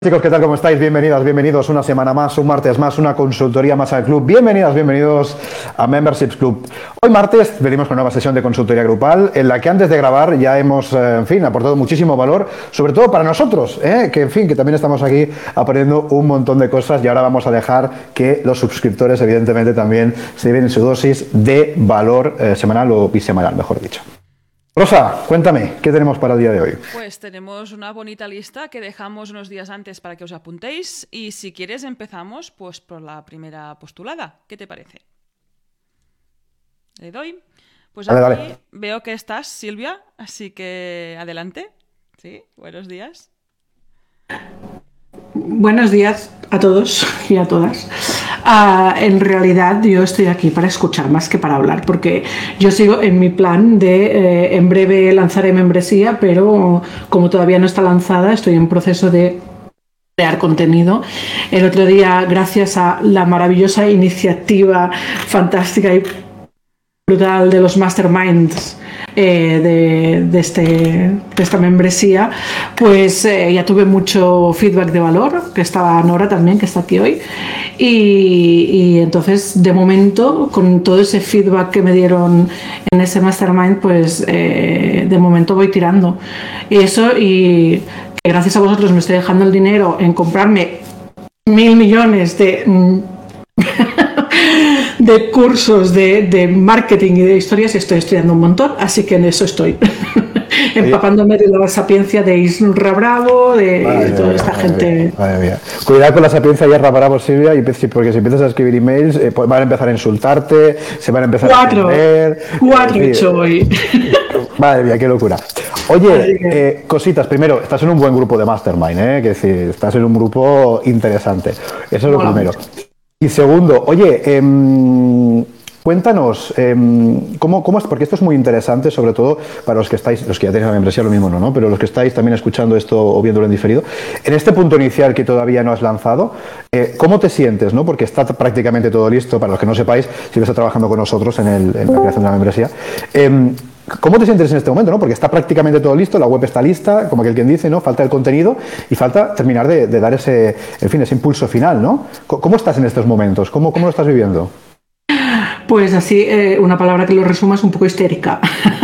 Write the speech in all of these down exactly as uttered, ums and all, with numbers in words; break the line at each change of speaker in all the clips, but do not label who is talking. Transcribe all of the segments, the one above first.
Chicos, ¿qué tal? ¿Cómo estáis? Bienvenidas, bienvenidos una semana más, un martes más, una consultoría más al club. Bienvenidas, bienvenidos a Memberships Club. Hoy martes venimos con una nueva sesión de consultoría grupal en la que antes de grabar ya hemos, eh, en fin, aportado muchísimo valor, sobre todo para nosotros, ¿eh? que en fin, que también estamos aquí aprendiendo un montón de cosas y ahora vamos a dejar que los suscriptores evidentemente también se lleven su dosis de valor eh, semanal o bisemanal, mejor dicho. Rosa, cuéntame, ¿qué tenemos para el día de hoy?
Pues tenemos una bonita lista que dejamos unos días antes para que os apuntéis y si quieres empezamos pues por la primera postulada. ¿Qué te parece? Le doy. Pues aquí
dale, dale.
Veo que estás, Silvia, así que adelante. Sí, buenos días.
Buenos días a todos y a todas. Uh, en realidad yo estoy aquí para escuchar más que para hablar, porque yo sigo en mi plan de eh, en breve lanzaré membresía, pero como todavía no está lanzada, estoy en proceso de crear contenido. El otro día, gracias a la maravillosa iniciativa fantástica y brutal de los masterminds Eh, de, de, este, de esta membresía, pues eh, ya tuve mucho feedback de valor, que estaba Nora también, que está aquí hoy, y, y entonces de momento con todo ese feedback que me dieron en ese mastermind, pues eh, de momento voy tirando y eso, y que gracias a vosotros me estoy dejando el dinero en comprarme mil millones de de cursos de, de marketing y de historias, y estoy estudiando un montón, así que en eso estoy empapándome de la sapiencia de Isra Bravo, de,
Vale,
de toda
mía,
esta
madre
gente.
Mía, madre mía. Cuidado con la sapiencia y Isra Bravo, Silvia, y porque si empiezas a escribir emails eh, pues van a empezar a insultarte, se van a empezar
cuatro,
a entender.
Cuatro he
eh,
hecho hoy.
Madre mía, qué locura. Oye, eh, cositas, primero, estás en un buen grupo de Mastermind, ¿eh? Que decir, estás en un grupo interesante. Eso es lo
Hola.
primero. Y segundo, oye, eh, cuéntanos, eh, ¿cómo, cómo es? Porque esto es muy interesante, sobre todo para los que estáis, los que ya tenéis la membresía, lo mismo no, ¿no? Pero los que estáis también escuchando esto o viéndolo en diferido, en este punto inicial que todavía no has lanzado, eh, ¿cómo te sientes, no? Porque está prácticamente todo listo, para los que no sepáis, si está trabajando con nosotros en, el, en la creación de la membresía. Eh, ¿Cómo te sientes en este momento, no? Porque está prácticamente todo listo, la web está lista, como aquel quien dice, ¿no? Falta el contenido y falta terminar de, de dar ese, en fin, ese impulso final, ¿no? ¿Cómo estás en estos momentos? ¿Cómo, cómo lo estás viviendo?
Pues así, eh, una palabra que lo resuma es un poco histérica.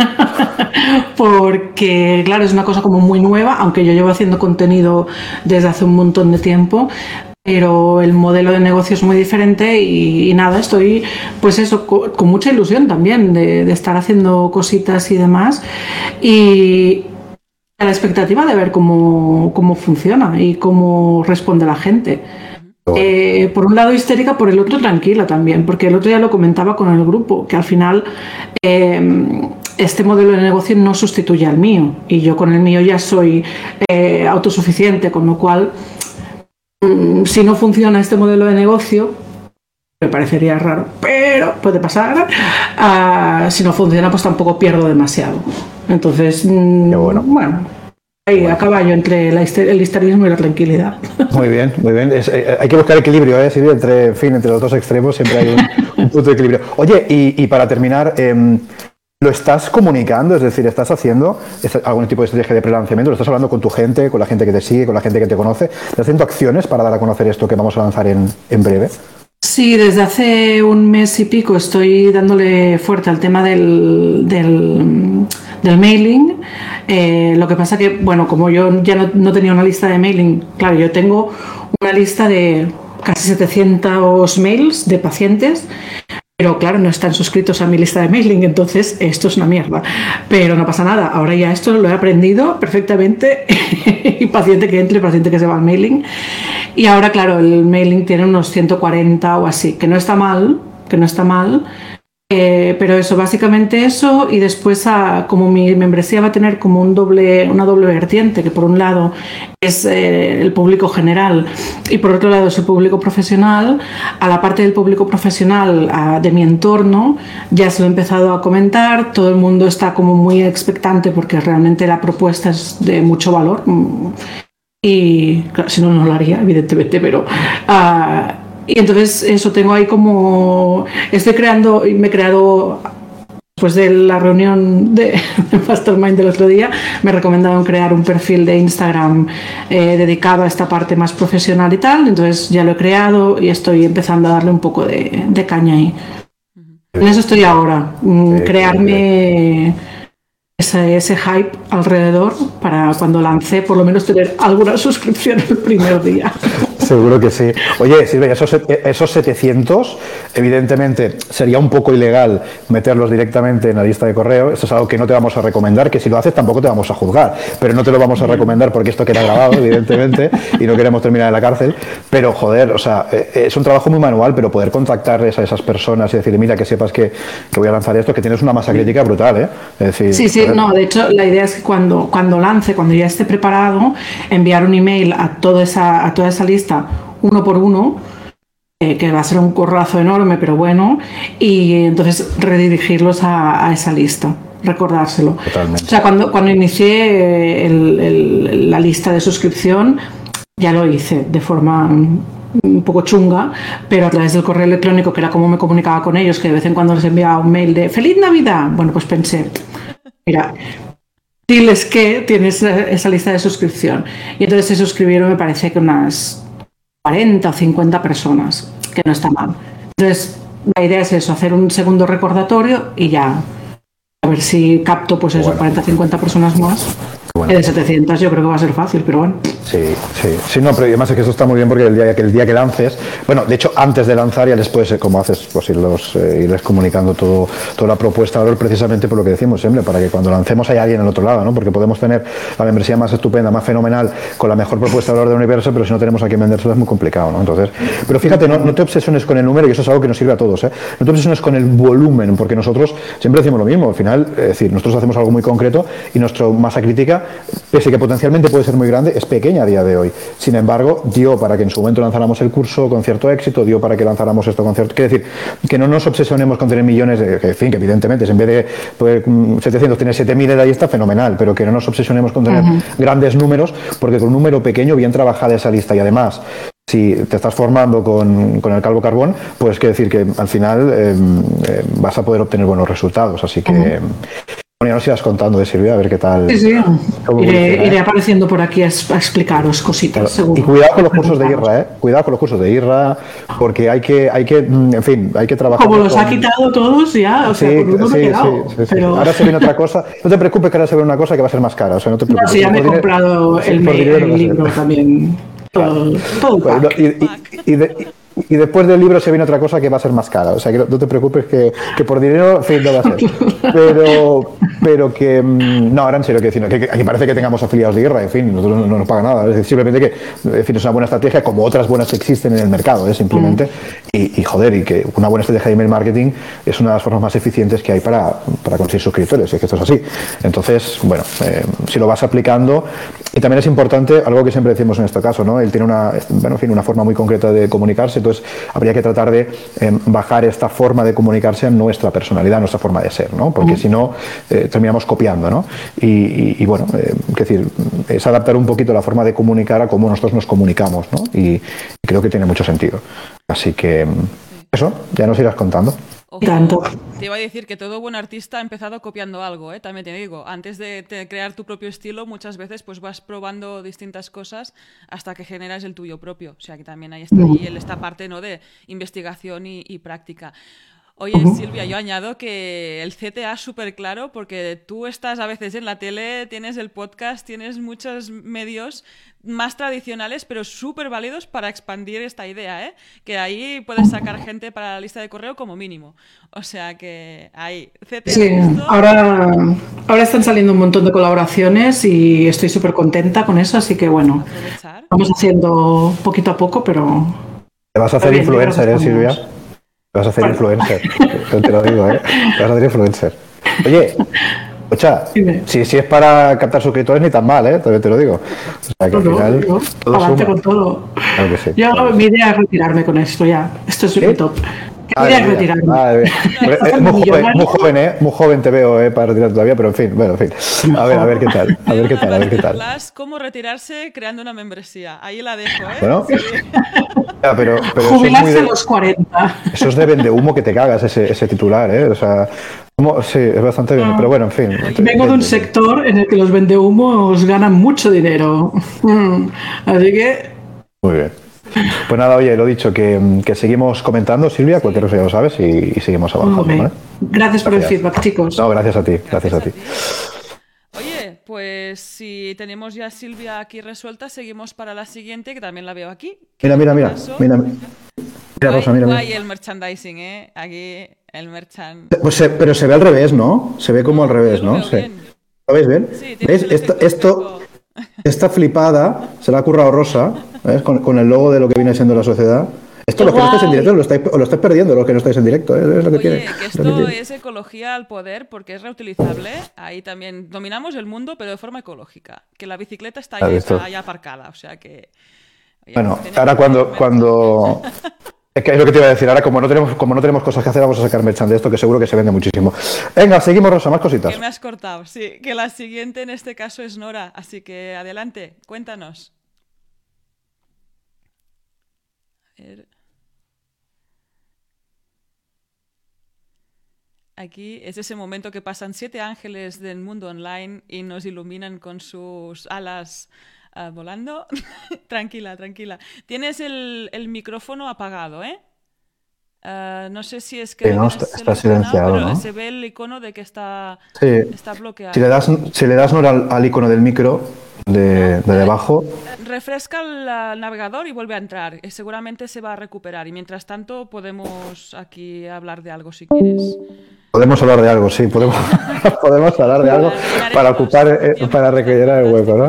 Porque, claro, es una cosa como muy nueva, aunque yo llevo haciendo contenido desde hace un montón de tiempo, pero el modelo de negocio es muy diferente y, y nada, estoy pues eso, con, con mucha ilusión también de, de estar haciendo cositas y demás, y a la expectativa de ver cómo, cómo funciona y cómo responde la gente. Eh, por un lado histérica, por el otro tranquila también, porque el otro día lo comentaba con el grupo, que al final eh, este modelo de negocio no sustituye al mío, y yo con el mío ya soy eh, autosuficiente, con lo cual mm, si no funciona este modelo de negocio, me parecería raro, pero puede pasar, uh, si no funciona pues tampoco pierdo demasiado, entonces mm,
bueno,
bueno ahí a caballo entre la, el histerismo y la tranquilidad.
Muy bien, muy bien. Es, eh, hay que buscar equilibrio, ¿eh? Silvia? Entre, en fin, entre los dos extremos siempre hay un, un punto de equilibrio. Oye, y, y para terminar, eh, ¿lo estás comunicando? Es decir, ¿estás haciendo algún tipo de estrategia de prelanzamiento? ¿Lo estás hablando con tu gente, con la gente que te sigue, con la gente que te conoce? ¿Estás haciendo acciones para dar a conocer esto que vamos a lanzar en, en breve?
Sí, desde hace un mes y pico estoy dándole fuerte al tema del, del, del mailing. Eh, lo que pasa que, bueno, como yo ya no, no tenía una lista de mailing, claro, yo tengo una lista de casi setecientos mails de pacientes, pero claro, no están suscritos a mi lista de mailing, entonces esto es una mierda. Pero no pasa nada, ahora ya esto lo he aprendido perfectamente, y paciente que entre, paciente que se va al mailing. Y ahora, claro, el mailing tiene unos ciento cuarenta o así, que no está mal, que no está mal, eh, pero eso, básicamente eso, y después a, como mi membresía va a tener como un doble, una doble vertiente, que por un lado es eh, el público general y por otro lado es el público profesional, a la parte del público profesional a, de mi entorno ya se lo he empezado a comentar, todo el mundo está como muy expectante porque realmente la propuesta es de mucho valor. Y claro, si no, no lo haría, evidentemente, pero uh, y entonces eso, tengo ahí como estoy creando y me he creado después de la reunión de Mastermind del otro día, me recomendaron crear un perfil de Instagram eh, dedicado a esta parte más profesional y tal. Entonces ya lo he creado y estoy empezando a darle un poco de, de caña ahí. En eso estoy ahora, sí, crearme ese, ese hype alrededor para cuando lance por lo menos tener alguna suscripción el primer día.
Seguro que sí. Oye, Silvia, esos, esos setecientos, evidentemente sería un poco ilegal meterlos directamente en la lista de correo. Esto es algo que no te vamos a recomendar, que si lo haces tampoco te vamos a juzgar, pero no te lo vamos a recomendar porque esto queda grabado, evidentemente, y no queremos terminar en la cárcel. Pero, joder, o sea, es un trabajo muy manual, pero poder contactarles a esas personas y decirle, mira, que sepas que, que voy a lanzar esto, que tienes una masa crítica brutal, ¿eh? Es decir,
sí, sí, no, de hecho, la idea es que cuando, cuando lance, cuando ya esté preparado, enviar un email a toda esa, a toda esa lista uno por uno, eh, que va a ser un corrazo enorme, pero bueno, y entonces redirigirlos a, a esa lista, recordárselo.
Totalmente.
O sea, cuando, cuando inicié el, el, la lista de suscripción, ya lo hice de forma un poco chunga, pero a través del correo electrónico, que era como me comunicaba con ellos, que de vez en cuando les enviaba un mail de ¡Feliz Navidad! Bueno, pues pensé, mira, diles que tienes esa lista de suscripción. Y entonces se suscribieron, me parece que unas cuarenta o cincuenta personas, que no está mal. Entonces, la idea es eso, hacer un segundo recordatorio y ya, a ver si capto, pues eso, bueno, cuarenta o cincuenta personas más. Bueno. De setecientos yo creo que va a ser fácil, pero bueno.
Sí, sí, sí, no, pero además es que eso está muy bien porque el día que, el día que lances, bueno, de hecho antes de lanzar ya les puedes, como haces, pues irlos, eh, irles comunicando todo, toda la propuesta de valor precisamente por lo que decimos siempre, para que cuando lancemos haya alguien al otro lado, ¿no? Porque podemos tener la membresía más estupenda, más fenomenal, con la mejor propuesta de valor del universo, pero si no tenemos a quien vendérsela es muy complicado, ¿no? Entonces, pero fíjate, no, no te obsesiones con el número, y eso es algo que nos sirve a todos, ¿eh? No te obsesiones con el volumen, porque nosotros siempre decimos lo mismo, al final, es decir, nosotros hacemos algo muy concreto y nuestra masa crítica, pese que potencialmente puede ser muy grande, es pequeña a día de hoy. Sin embargo, dio para que en su momento lanzáramos el curso con cierto éxito, dio para que lanzáramos esto con cierto... Quiere decir, que no nos obsesionemos con tener millones de... Que, en fin, que evidentemente, si en vez de pues, setecientos tener siete mil, ahí está fenomenal, pero que no nos obsesionemos con tener uh-huh. grandes números, porque con un número pequeño, bien trabajada esa lista, y además, si te estás formando con, con el calvo carbón, pues quiere decir que al final eh, eh, vas a poder obtener buenos resultados. Así que... Uh-huh. Bueno, ya nos irás contando de Silvia, a ver qué tal.
Sí, sí. Iré, iré apareciendo por aquí a, a explicaros cositas,
claro.
Seguro.
Y cuidado con los cursos de IRRA, ¿eh? Cuidado con los cursos de IRRA, porque hay que, hay que, en fin, hay que trabajar.
Como los
con...
ha quitado todos ya, o sea, sí, por uno
sí,
me he quedado.
Sí, sí, sí.
Pero...
Ahora se viene otra cosa. No te preocupes que ahora se viene una cosa que va a ser más cara, o sea, no te preocupes.
No, sí, ya me he comprado el, me, el libro también. Todo, todo
bueno, y, y, y, de, y después del libro se viene otra cosa que va a ser más cara, o sea que no, no te preocupes que, que por dinero, en fin, no va a ser, pero, pero que no, ahora en serio, que, decir, que aquí parece que tengamos afiliados de IRRA, en fin, nosotros no, no nos paga nada, es decir, simplemente que en fin, es una buena estrategia como otras buenas que existen en el mercado, ¿eh? Simplemente, mm. y, y joder, y que una buena estrategia de email marketing es una de las formas más eficientes que hay para, para conseguir suscriptores, es que esto es así. Entonces, bueno, eh, si lo vas aplicando, y también es importante, algo que siempre decimos en este caso, ¿no? Él tiene una, bueno, en fin, una forma muy concreta de comunicarse, entonces habría que tratar de eh, bajar esta forma de comunicarse a nuestra personalidad, a nuestra forma de ser, ¿no? Porque uh-huh. si no, eh, terminamos copiando, ¿no? Y, y, y bueno, eh, es decir, es adaptar un poquito la forma de comunicar a cómo nosotros nos comunicamos, ¿no? Y, y creo que tiene mucho sentido. Así que eso, ya nos irás contando.
Ojo, te iba a decir que todo buen artista ha empezado copiando algo, ¿eh? También te digo, antes de te crear tu propio estilo, muchas veces pues vas probando distintas cosas hasta que generas el tuyo propio. O sea que también ahí está ahí esta parte, ¿no?, de investigación y, y práctica. Oye, uh-huh. Silvia, yo añado que el C T A es súper claro porque tú estás a veces en la tele, tienes el podcast, tienes muchos medios más tradicionales, pero súper válidos para expandir esta idea, ¿eh? Que ahí puedes sacar gente para la lista de correo como mínimo. O sea que ahí, C T A.
Sí, ahora, ahora están saliendo un montón de colaboraciones y estoy súper contenta con eso, así que bueno, aprovechar. Vamos haciendo poquito a poco, pero...
Te vas a hacer bien, influencer, ¿eh, Silvia? Te vas a hacer bueno. influencer, te lo digo, ¿eh? Te vas a hacer influencer. Oye, Ocha, si, si es para captar suscriptores ni tan mal, ¿eh? También te lo digo. O sea, que al final,
no, no.
todo
Adelante
suma.
Con todo.
Claro que sí,
Yo,
claro.
mi idea es retirarme con esto ya. Esto es súper top. Mi idea es retirarme.
Madre mía. Es muy joven, muy joven, ¿eh? Muy joven te veo, ¿eh? Para retirar todavía, pero en fin, bueno, en fin. A ver, a ver qué tal. A ver qué tal, a ver qué tal.
¿Cómo retirarse creando una membresía? Ahí la dejo, ¿eh?
Bueno.
Sí.
Ya, pero, pero
jubilarse
eso es muy de,
a los cuarenta.
Eso es de vende humo que te cagas ese, ese titular, ¿eh? O sea, Como- Sí, es bastante bien, pero bueno, en fin.
Vengo de un sector en el que los vendehumos ganan mucho dinero. Así que
Muy bien. Pues nada, oye, lo dicho, que, que seguimos comentando, Silvia, cualquier cosa ya lo sabes, y, y seguimos avanzando,
Muy bien.
¿vale?
Gracias por el
Gracias.
feedback, chicos.
No, gracias a ti, gracias a ti.
Oye, pues si tenemos ya a Silvia aquí resuelta, seguimos para la siguiente, que también la veo aquí. que
Mira,
en
mira,
este
mira,
caso-
mira, mira, Rosa, mira,
Guay
mira.
el merchandising, ¿eh? Aquí el merchan.
Pues se- pero se ve al revés, ¿no? Se ve como al revés,
Yo lo
¿no?
veo
Se-
bien.
¿Lo veis bien?
Sí, tienes
¿Veis?
el
Esto,
efecto
esto,
espejo.
esta flipada se la ha currado Rosa, ¿ves? Con, con el logo de lo que viene siendo la sociedad. Esto, los que no estáis en directo, lo estáis, os lo estáis perdiendo, los que no estáis en directo, ¿eh? Es lo que tiene.
Oye, que
es lo que
esto
tiene.
es ecología al poder porque es reutilizable. Ahí también dominamos el mundo, pero de forma ecológica. Que la bicicleta está
Claro,
ahí,
esto-
está ahí aparcada, o sea que... oye,
Bueno,
tenemos
ahora cuando,
merchan.
cuando... Es que es lo que te iba a decir, ahora como no tenemos, como no tenemos cosas que hacer, vamos a sacar merchan de esto, que seguro que se vende muchísimo. Venga, seguimos, Rosa, más cositas.
Que me has cortado, sí. Que la siguiente en este caso es Nora, así que adelante, cuéntanos. A ver. Aquí es ese momento que pasan siete ángeles del mundo online y nos iluminan con sus alas ah, volando. Tranquila, tranquila. Tienes el, el micrófono apagado, ¿eh? Ah, no sé si es que
Sí, no,
lo
está-
tienes
está
seleccionado,
silenciado,
pero
¿no?
se ve el icono de que está,
Sí.
está bloqueado.
Si le das, si le das Nora, al, al icono del micro de, de debajo,
Refresca el ah, navegador y vuelve a entrar. Eh, Seguramente se va a recuperar. Y mientras tanto podemos aquí hablar de algo si quieres.
podemos hablar de algo, sí, podemos, podemos hablar de algo para ocupar, eh, para rellenar el hueco, ¿no?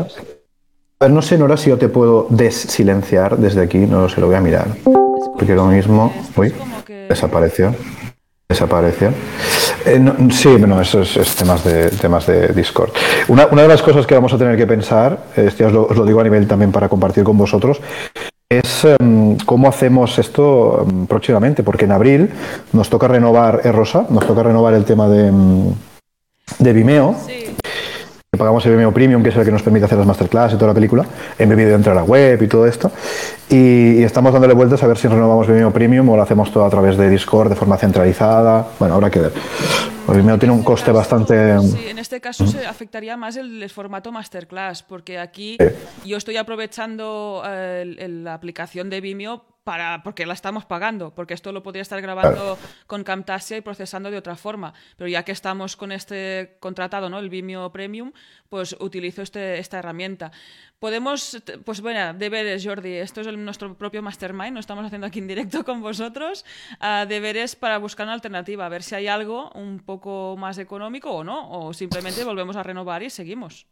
A ver, no sé, Nora, si yo te puedo desilenciar desde aquí, no sé, lo voy a mirar. Porque lo mismo,
Esto
uy,
es como que-
desapareció, desapareció. Eh, no, sí, bueno, eso es, es temas, de, temas de Discord. Una, una de las cosas que vamos a tener que pensar, esto os lo, os lo digo a nivel también para compartir con vosotros, es um, cómo hacemos esto um, próximamente, porque en abril nos toca renovar, ¿eh, Rosa? Nos toca renovar el tema de, um, de Vimeo.
Sí.
Que pagamos el Vimeo Premium, que es el que nos permite hacer las masterclass y toda la película, embebido dentro de la web y todo esto. Y, y estamos dándole vueltas a ver si renovamos Vimeo Premium o lo hacemos todo a través de Discord de forma centralizada. Bueno, habrá que ver. El Vimeo tiene un coste bastante...
Sí, en este caso se afectaría más el, el formato masterclass, porque aquí yo estoy aprovechando eh, el- el- la aplicación de Vimeo para, porque la estamos pagando, porque esto lo podría estar grabando con Camtasia y procesando de otra forma. Pero ya que estamos con este contratado, ¿no? El Vimeo Premium, pues utilizo este, esta herramienta. Podemos, t- pues bueno, deberes, Jordi. Esto es el- nuestro propio mastermind, lo estamos haciendo aquí en directo con vosotros. Ah, deberes para buscar una alternativa, a ver si hay algo un poco más económico o no, o simplemente volvemos a renovar y seguimos.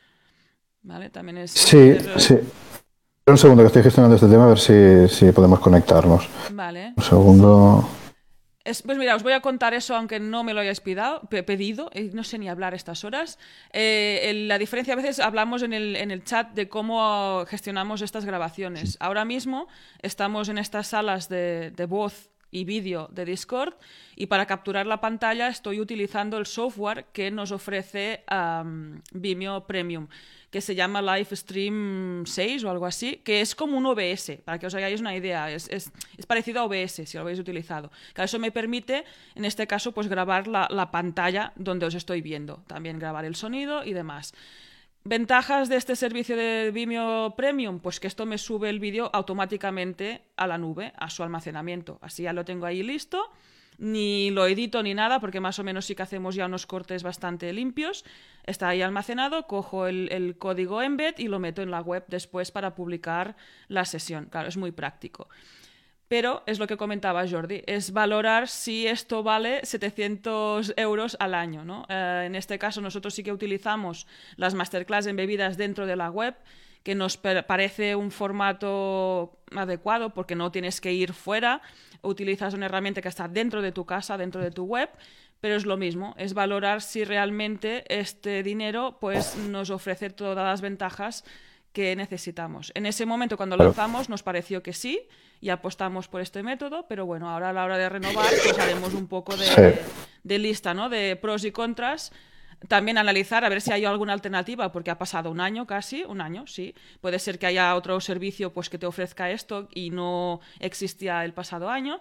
¿Vale? También es...
Sí, sí. Un segundo, que estoy gestionando este tema, a ver si, si podemos conectarnos.
Vale.
Un segundo...
Es- pues mira, os voy a contar eso, aunque no me lo hayáis pidado- pe- pedido, eh, no sé ni hablar a estas horas. Eh, el- la diferencia, a veces hablamos en el, en el chat de cómo gestionamos estas grabaciones. Ahora mismo estamos en estas salas de, de voz y vídeo de Discord y para capturar la pantalla estoy utilizando el software que nos ofrece um, Vimeo Premium, que se llama Livestream seis o algo así, que es como un O B S, para que os hagáis una idea. Es, es, es parecido a O B S, si lo habéis utilizado. Que eso me permite, en este caso, pues grabar la, la pantalla donde os estoy viendo. También grabar el sonido y demás. ¿Ventajas de este servicio de Vimeo Premium? Pues que esto me sube el vídeo automáticamente a la nube, a su almacenamiento. Así ya lo tengo ahí listo. Ni lo edito ni nada, porque más o menos sí que hacemos ya unos cortes bastante limpios. Está ahí almacenado, cojo el, el código embed y lo meto en la web después para publicar la sesión. Claro, es muy práctico. Pero es lo que comentaba Jordi, es valorar si esto vale setecientos euros al año, ¿no? Eh, en este caso nosotros sí que utilizamos las masterclass embebidas dentro de la web, que nos parece un formato adecuado porque no tienes que ir fuera, utilizas una herramienta que está dentro de tu casa, dentro de tu web, pero es lo mismo, es valorar si realmente este dinero pues, nos ofrece todas las ventajas que necesitamos. En ese momento, cuando lo lanzamos, nos pareció que sí y apostamos por este método, pero bueno, ahora a la hora de renovar, pues haremos un poco de,
Sí.
de lista, ¿no? De pros y contras. También analizar a ver si hay alguna alternativa, porque ha pasado un año casi, un año, sí. Puede ser que haya otro servicio pues, que te ofrezca esto y no existía el pasado año.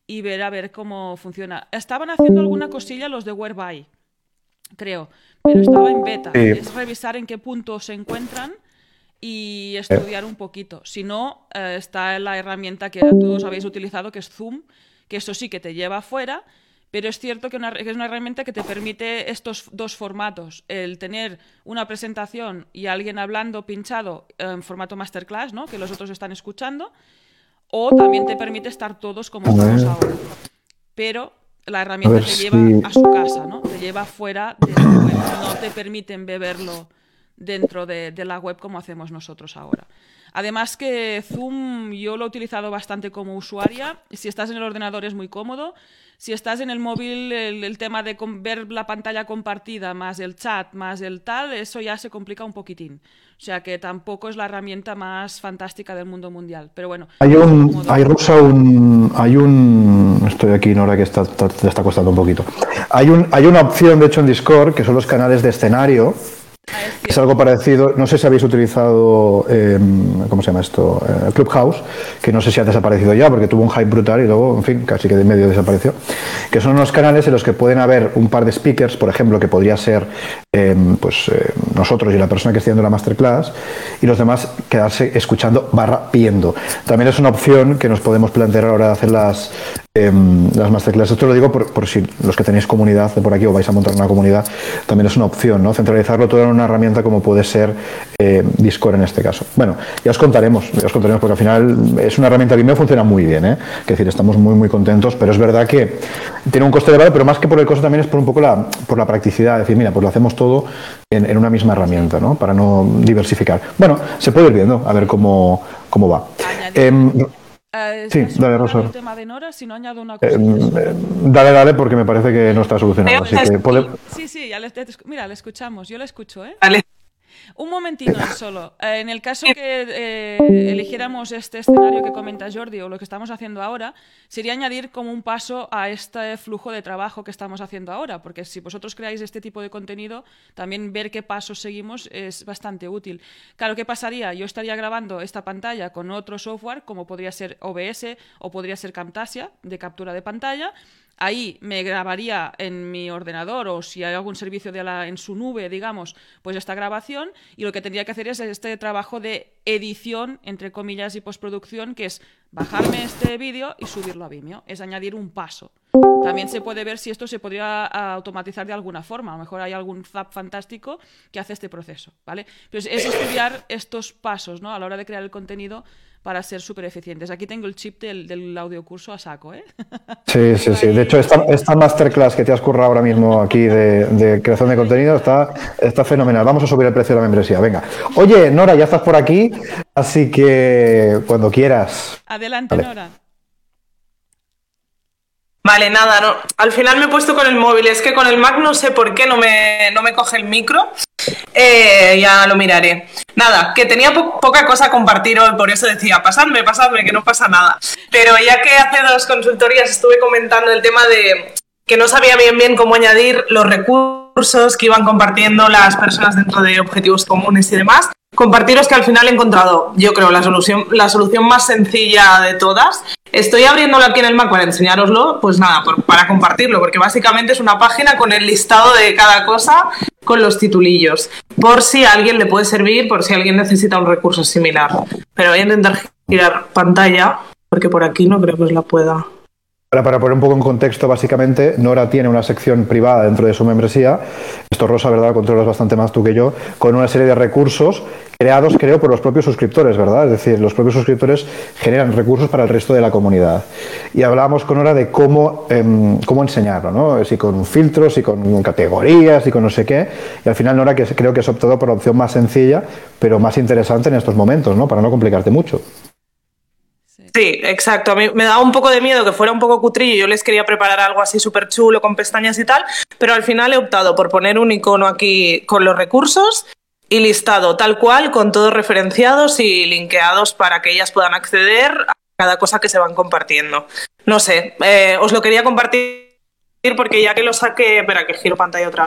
y ver a ver cómo funciona. Estaban haciendo alguna cosilla los de Whereby, creo, pero estaba en beta. Sí. Es revisar en qué punto se encuentran y estudiar un poquito. Si no, eh, está la herramienta que todos habéis utilizado, que es Zoom, que eso sí que te lleva afuera, pero es cierto que, una, que es una herramienta que te permite estos dos formatos, el tener una presentación y alguien hablando pinchado en formato masterclass, ¿no?, que los otros están escuchando, o también te permite estar todos como estamos ahora. Pero la herramienta te lleva si... a su casa, ¿no? Te lleva fuera de la web, no te permiten beberlo dentro de, de la web como hacemos nosotros ahora. Además que Zoom yo lo he utilizado bastante como usuaria. Si estás en el ordenador es muy cómodo. Si estás en el móvil, el, el tema de ver la pantalla compartida más el chat, más el tal, eso ya se complica un poquitín. O sea que tampoco es la herramienta más fantástica del mundo mundial. Pero bueno.
Hay un, hay, Rosa, un, hay un, estoy aquí, Nora, que está, está, te está costando un poquito. Hay, un, hay una opción, de hecho, en Discord, que son los canales de escenario. Es algo parecido, no sé si habéis utilizado, eh, ¿cómo se llama esto? Eh, Clubhouse, que no sé si ha desaparecido ya porque tuvo un hype brutal y luego, en fin, casi que de medio desapareció. Que son unos canales en los que pueden haber un par de speakers, por ejemplo, que podría ser eh, pues eh, nosotros y la persona que esté dando la masterclass, y los demás quedarse escuchando barra viendo. También es una opción que nos podemos plantear a la hora de hacer las, eh, las masterclass. Esto lo digo por, por si los que tenéis comunidad de por aquí o vais a montar una comunidad, también es una opción, ¿no? Centralizarlo todo en una herramienta como puede ser eh, Discord en este caso. Bueno, ya os contaremos, ya os contaremos porque al final es una herramienta que Vimeo funciona muy bien, ¿eh? Es decir, estamos muy muy contentos, pero es verdad que tiene un coste elevado, pero más que por el coste también es por un poco la, por la practicidad, es decir, mira, pues lo hacemos todo en, en una misma herramienta, ¿no? Para no diversificar. Bueno, se puede ir viendo, a ver cómo, cómo va. Eh,
Uh,
sí, dale, Rosa.
El tema de Nora, si no añado una cosa.
Eh, dale, dale, porque me parece que no está solucionado. Así que puede...
Sí, sí, ya le, mira, le escuchamos, yo le escucho, ¿eh?
Vale.
Un momentito solo. Eh, en el caso que eh, eligiéramos este escenario que comenta Jordi o lo que estamos haciendo ahora, sería añadir como un paso a este flujo de trabajo que estamos haciendo ahora, porque si vosotros creáis este tipo de contenido, también ver qué pasos seguimos es bastante útil. Claro, ¿qué pasaría? Yo estaría grabando esta pantalla con otro software, como podría ser O B S o podría ser Camtasia, de captura de pantalla. Ahí me grabaría en mi ordenador o si hay algún servicio de la, en su nube, digamos, pues esta grabación, y lo que tendría que hacer es este trabajo de edición, entre comillas, y postproducción, que es bajarme este vídeo y subirlo a Vimeo, es añadir un paso. También se puede ver si esto se podría automatizar de alguna forma, a lo mejor hay algún zap fantástico que hace este proceso, ¿vale? Pues es estudiar estos pasos, ¿no?, a la hora de crear el contenido para ser súper eficientes. Aquí tengo el chip del, del audiocurso a saco, ¿eh?
Sí, sí, sí. De hecho, esta, esta masterclass que te has currado ahora mismo aquí de, de creación de contenido está, está fenomenal. Vamos a subir el precio de la membresía, venga. Oye, Nora, ya estás por aquí, así que cuando quieras.
Adelante, vale. Nora.
Vale, nada, no. Al final me he puesto con el móvil. Es que con el Mac no sé por qué no me, no me coge el micro. Eh, ya lo miraré. Nada, que tenía po poca cosa a compartir hoy, por eso decía, pasadme, pasadme, que no pasa nada. Pero ya que hace dos consultorías estuve comentando el tema de que no sabía bien bien cómo añadir los recursos que iban compartiendo las personas dentro de objetivos comunes y demás, compartiros que al final he encontrado, yo creo, la solución, la solución más sencilla de todas. Estoy abriéndolo aquí en el Mac para enseñároslo, pues nada, por, para compartirlo, porque básicamente es una página con el listado de cada cosa, con los titulillos, por si a alguien le puede servir, por si alguien necesita un recurso similar. Pero voy a intentar girar pantalla, porque por aquí no creo que os la pueda...
Para, para poner un poco en contexto, básicamente, Nora tiene una sección privada dentro de su membresía, esto Rosa, ¿verdad?, lo controlas bastante más tú que yo, con una serie de recursos creados, creo, por los propios suscriptores, ¿verdad? Es decir, los propios suscriptores generan recursos para el resto de la comunidad. Y hablábamos con Nora de cómo, eh, cómo enseñarlo, ¿no? Si con filtros, si con categorías, si con no sé qué. Y al final, Nora, que creo que has optado por la opción más sencilla, pero más interesante en estos momentos, ¿no? Para no complicarte mucho.
Sí, exacto. A mí me daba un poco de miedo que fuera un poco cutrillo. Yo les quería preparar algo así súper chulo con pestañas y tal, pero al final he optado por poner un icono aquí con los recursos y listado tal cual, con todos referenciados y linkeados para que ellas puedan acceder a cada cosa que se van compartiendo. No sé, eh, os lo quería compartir porque ya que lo saqué... Espera, que giro pantalla otra vez.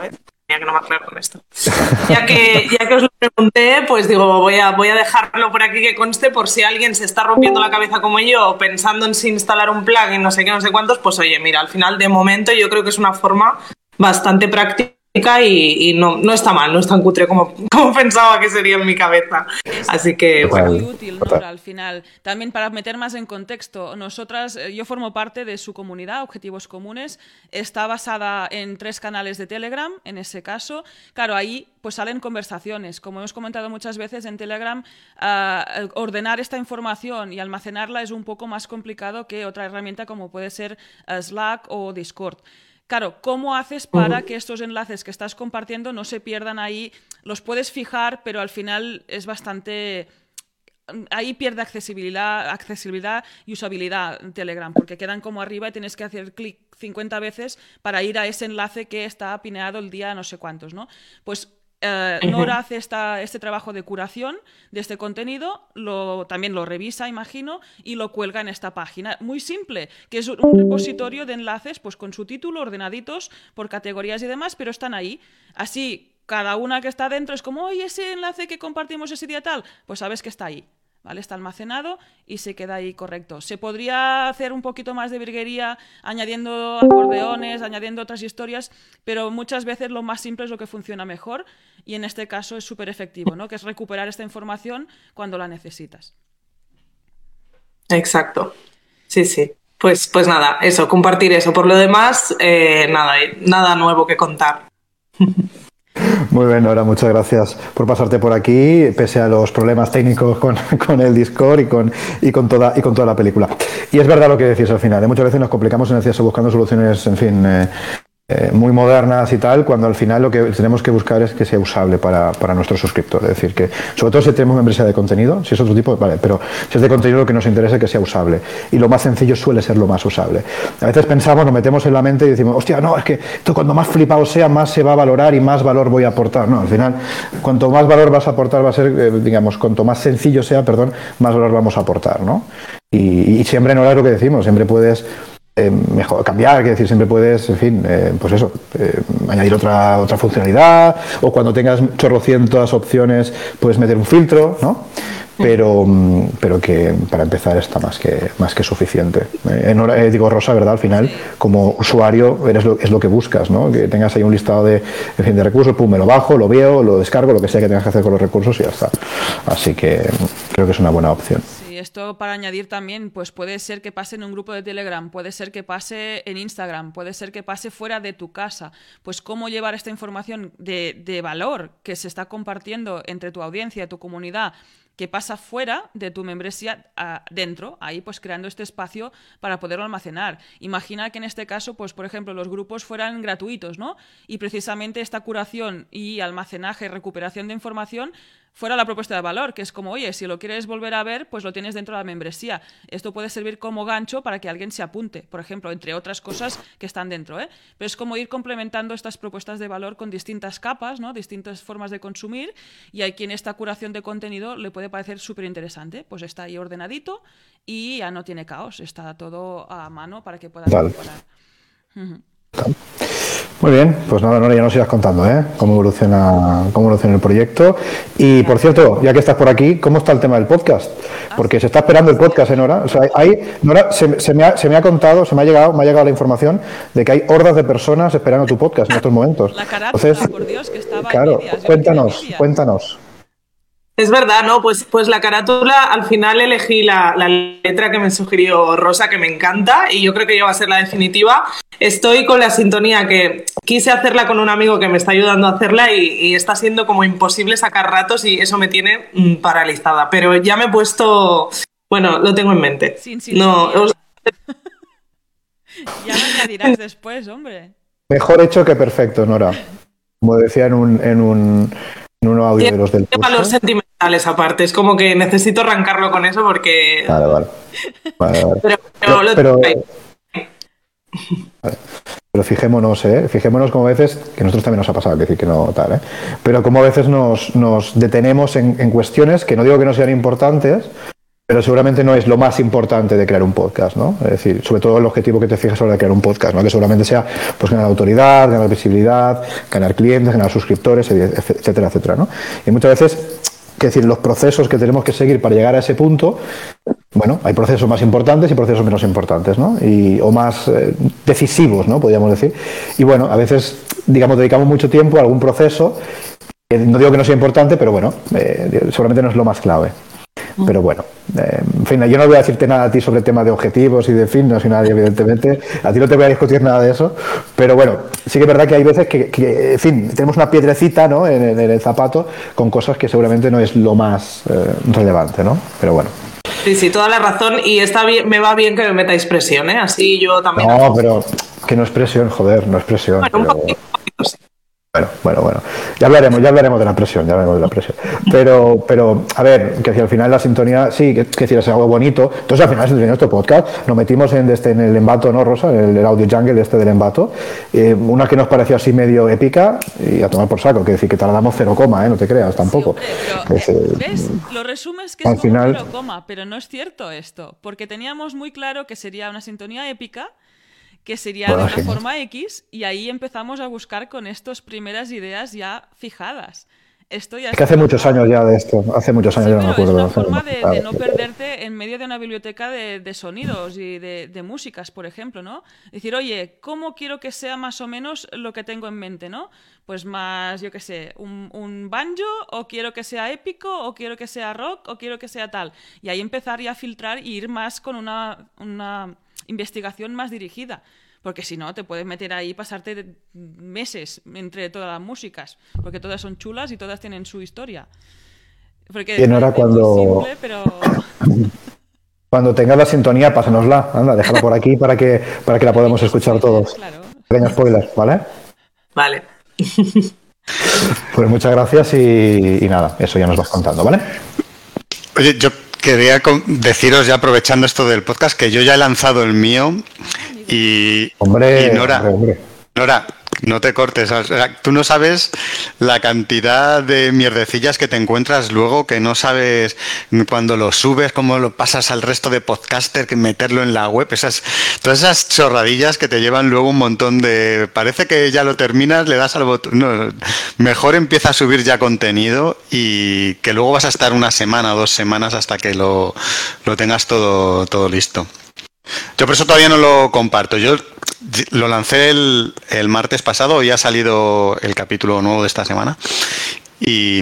que no me aclaro con esto. Ya que, ya que os lo pregunté, pues digo, voy a, voy a dejarlo por aquí que conste por si alguien se está rompiendo la cabeza como yo, pensando en si instalar un plugin, no sé qué, no sé cuántos, pues oye, mira, al final de momento yo creo que es una forma bastante práctica y, y no, no está mal, no es tan cutre como, como pensaba que sería en mi cabeza.
Es,
Así que,
es
bueno.
muy útil, Nora, al final. También para meter más en contexto, nosotras, yo formo parte de su comunidad, Objetivos Comunes, está basada en tres canales de Telegram, en ese caso. Claro, ahí pues salen conversaciones. Como hemos comentado muchas veces en Telegram, uh, ordenar esta información y almacenarla es un poco más complicado que otra herramienta como puede ser uh, Slack o Discord. Claro, ¿cómo haces para que estos enlaces que estás compartiendo no se pierdan ahí? Los puedes fijar, pero al final es bastante... Ahí pierde accesibilidad, accesibilidad y usabilidad en Telegram, porque quedan como arriba y tienes que hacer clic cincuenta veces para ir a ese enlace que está pineado el día no sé cuántos, ¿no? Pues Uh, Nora hace esta, este trabajo de curación de este contenido, lo, también lo revisa, imagino, y lo cuelga en esta página. Muy simple, que es un repositorio de enlaces pues con su título, ordenaditos por categorías y demás, pero están ahí. Así, cada una que está dentro es como, oye, ese enlace que compartimos ese día tal, pues sabes que está ahí. ¿Vale? Está almacenado y se queda ahí correcto. Se podría hacer un poquito más de virguería añadiendo acordeones, añadiendo otras historias, pero muchas veces lo más simple es lo que funciona mejor y en este caso es súper efectivo, ¿no? Que es recuperar esta información cuando la necesitas.
Exacto. Sí, sí. Pues, pues nada, eso, compartir eso. Por lo demás, eh, nada, nada nuevo que contar.
Muy bien, Nora, muchas gracias por pasarte por aquí, pese a los problemas técnicos con, con el Discord y con, y, con toda, y con toda la película. Y es verdad lo que decís al final, ¿eh? Muchas veces nos complicamos en exceso buscando soluciones, en fin, eh, eh, muy modernas y tal, cuando al final lo que tenemos que buscar es que sea usable para, para nuestros suscriptores. Es decir, que sobre todo si tenemos membresía de contenido, si es otro tipo, vale, pero si es de contenido lo que nos interesa es que sea usable. Y lo más sencillo suele ser lo más usable. A veces pensamos, nos metemos en la mente y decimos, hostia, no, es que esto cuando más flipado sea, más se va a valorar y más valor voy a aportar. No, al final, cuanto más valor vas a aportar va a ser, eh, digamos, cuanto más sencillo sea, perdón, más valor vamos a aportar, ¿no? Y, y siempre no es lo que decimos, siempre puedes Eh, mejor cambiar, que decir, siempre puedes, en fin, eh, pues eso, eh, añadir otra otra funcionalidad, o cuando tengas chorrocientas opciones puedes meter un filtro, ¿no? Pero, pero que para empezar está más que más que suficiente. Eh, en, eh, digo, Rosa, ¿verdad? Al final, como usuario, eres lo, es lo que buscas, ¿no? Que tengas ahí un listado de, en fin, de recursos, pum, me lo bajo, lo veo, lo descargo, lo que sea que tengas que hacer con los recursos y ya está. Así que creo que es una buena opción.
Y esto para añadir también, pues puede ser que pase en un grupo de Telegram, puede ser que pase en Instagram, puede ser que pase fuera de tu casa. Pues cómo llevar esta información de, de valor que se está compartiendo entre tu audiencia, tu comunidad, que pasa fuera de tu membresía a dentro, ahí pues creando este espacio para poderlo almacenar. Imagina que en este caso, pues por ejemplo, los grupos fueran gratuitos, ¿no? Y precisamente esta curación y almacenaje, recuperación de información fuera la propuesta de valor, que es como, oye, si lo quieres volver a ver, pues lo tienes dentro de la membresía. Esto puede servir como gancho para que alguien se apunte, por ejemplo, entre otras cosas que están dentro, ¿eh? Pero es como ir complementando estas propuestas de valor con distintas capas, ¿no? Distintas formas de consumir, y hay quien esta curación de contenido le puede parecer súper interesante. Pues está ahí ordenadito y ya no tiene caos, está todo a mano para que puedas mejorar. Uh-huh.
Muy bien, pues nada, Nora, ya nos irás contando, ¿eh? Cómo evoluciona, cómo evoluciona el proyecto. Y por cierto, ya que estás por aquí, ¿cómo está el tema del podcast? Porque se está esperando el podcast, ¿eh, Nora? O sea, hay, Nora, se, se, me ha, se me ha contado, se me ha llegado, me ha llegado la información de que hay hordas de personas esperando tu podcast en estos momentos.
La carátula, Entonces, por Dios, que estaba
claro,
medias,
cuéntanos, cuéntanos.
Es verdad, ¿no? Pues, pues la carátula, al final elegí la, la letra que me sugirió Rosa, que me encanta, y yo creo que ya va a ser la definitiva. Estoy con la sintonía que quise hacerla con un amigo que me está ayudando a hacerla y, y está siendo como imposible sacar ratos y eso me tiene mmm, paralizada. Pero ya me he puesto... Bueno, lo tengo en mente.
Sin
no, os...
Ya lo añadirás después, hombre.
Mejor hecho que perfecto, Nora. Como decía en un... En un... en un audio de los del curso.
Valor sentimentales aparte, es como que necesito arrancarlo con eso porque...
Vale, vale. vale, vale.
Pero, pero,
pero, pero, vale. pero fijémonos, ¿eh? Fijémonos como a veces, que a nosotros también nos ha pasado, que decir que no tal, ¿eh? Pero como a veces nos, nos detenemos en, en cuestiones que no digo que no sean importantes, pero seguramente no es lo más importante de crear un podcast, ¿no? Es decir, sobre todo el objetivo que te fijas sobre crear un podcast, ¿no? Que seguramente sea pues ganar autoridad, ganar visibilidad, ganar clientes, ganar suscriptores, etcétera, etcétera, ¿no? Y muchas veces, es decir, los procesos que tenemos que seguir para llegar a ese punto, bueno, hay procesos más importantes y procesos menos importantes, ¿no? Y, o más eh, decisivos, ¿no? Podríamos decir. Y bueno, a veces, digamos, dedicamos mucho tiempo a algún proceso, eh, no digo que no sea importante, pero bueno, eh, seguramente no es lo más clave. Pero bueno, eh, en fin, yo no voy a decirte nada a ti sobre el tema de objetivos y de fin, no soy nadie, evidentemente. A ti no te voy a discutir nada de eso. Pero bueno, sí que es verdad que hay veces que, que en fin, tenemos una piedrecita, ¿no? en, en el zapato con cosas que seguramente no es lo más eh, relevante, ¿no? Pero bueno.
Sí, sí, toda la razón. Y está bien, me va bien que me metáis presión, ¿eh? Así yo también.
No, pero que no es presión, joder, no es presión.
Bueno, un
pero...
poquito, un poquito, sí.
Bueno, bueno, bueno. Ya hablaremos, ya hablaremos de la presión, ya hablaremos de la presión. Pero, pero, a ver, que si al final la sintonía, sí, que, que si es algo bonito. Entonces al final, si en nuestro podcast, nos metimos en, este, en el embato, ¿no, Rosa? En el, el audio jungle este del embato. Eh, una que nos pareció así medio épica y a tomar por saco, que decir que tardamos cero coma, ¿eh? No te creas, tampoco.
Sí, hombre, pero,
es, eh,
¿ves? Lo resumes que
al
es como
final...
cero coma, pero no es cierto esto, porque teníamos muy claro que sería una sintonía épica, que sería
bueno,
de una
sí.
forma X, y ahí empezamos a buscar con estas primeras ideas ya fijadas. Esto ya
es que hace muchos años ya de esto, hace muchos años
sí,
ya no me
pero
acuerdo.
es una forma de, de no perderte en medio de una biblioteca de, de sonidos y de, de músicas, por ejemplo, ¿no? Decir, oye, ¿cómo quiero que sea más o menos lo que tengo en mente, ¿no? Pues más, yo qué sé, un, un banjo, o quiero que sea épico, o quiero que sea rock, o quiero que sea tal. Y ahí empezar ya a filtrar y ir más con una, una investigación más dirigida. Porque si no, te puedes meter ahí y pasarte meses entre todas las músicas, porque todas son chulas y todas tienen su historia. Porque
y no era cuando...
simple, pero...
Cuando tengas la sintonía, pásanosla. Anda, déjala por aquí para que, para que la podamos escuchar todos.
Claro.
Pequeño spoiler, ¿vale?
Vale.
Pues muchas gracias y, y nada, eso ya nos vas contando, ¿vale?
Oye, yo quería deciros, ya aprovechando esto del podcast, que yo ya he lanzado el mío y,
hombre,
y Nora,
hombre, hombre.
Nora, no te cortes. O sea, tú no sabes la cantidad de mierdecillas que te encuentras luego, que no sabes cuando lo subes, cómo lo pasas al resto de podcasters, que meterlo en la web, esas, todas esas chorradillas que te llevan luego un montón de... Parece que ya lo terminas, le das al botón... No, mejor empieza a subir ya contenido y que luego vas a estar una semana o dos semanas hasta que lo, lo tengas todo, todo listo. Yo por eso todavía no lo comparto. Yo lo lancé el, el martes pasado, hoy ha salido el capítulo nuevo de esta semana y,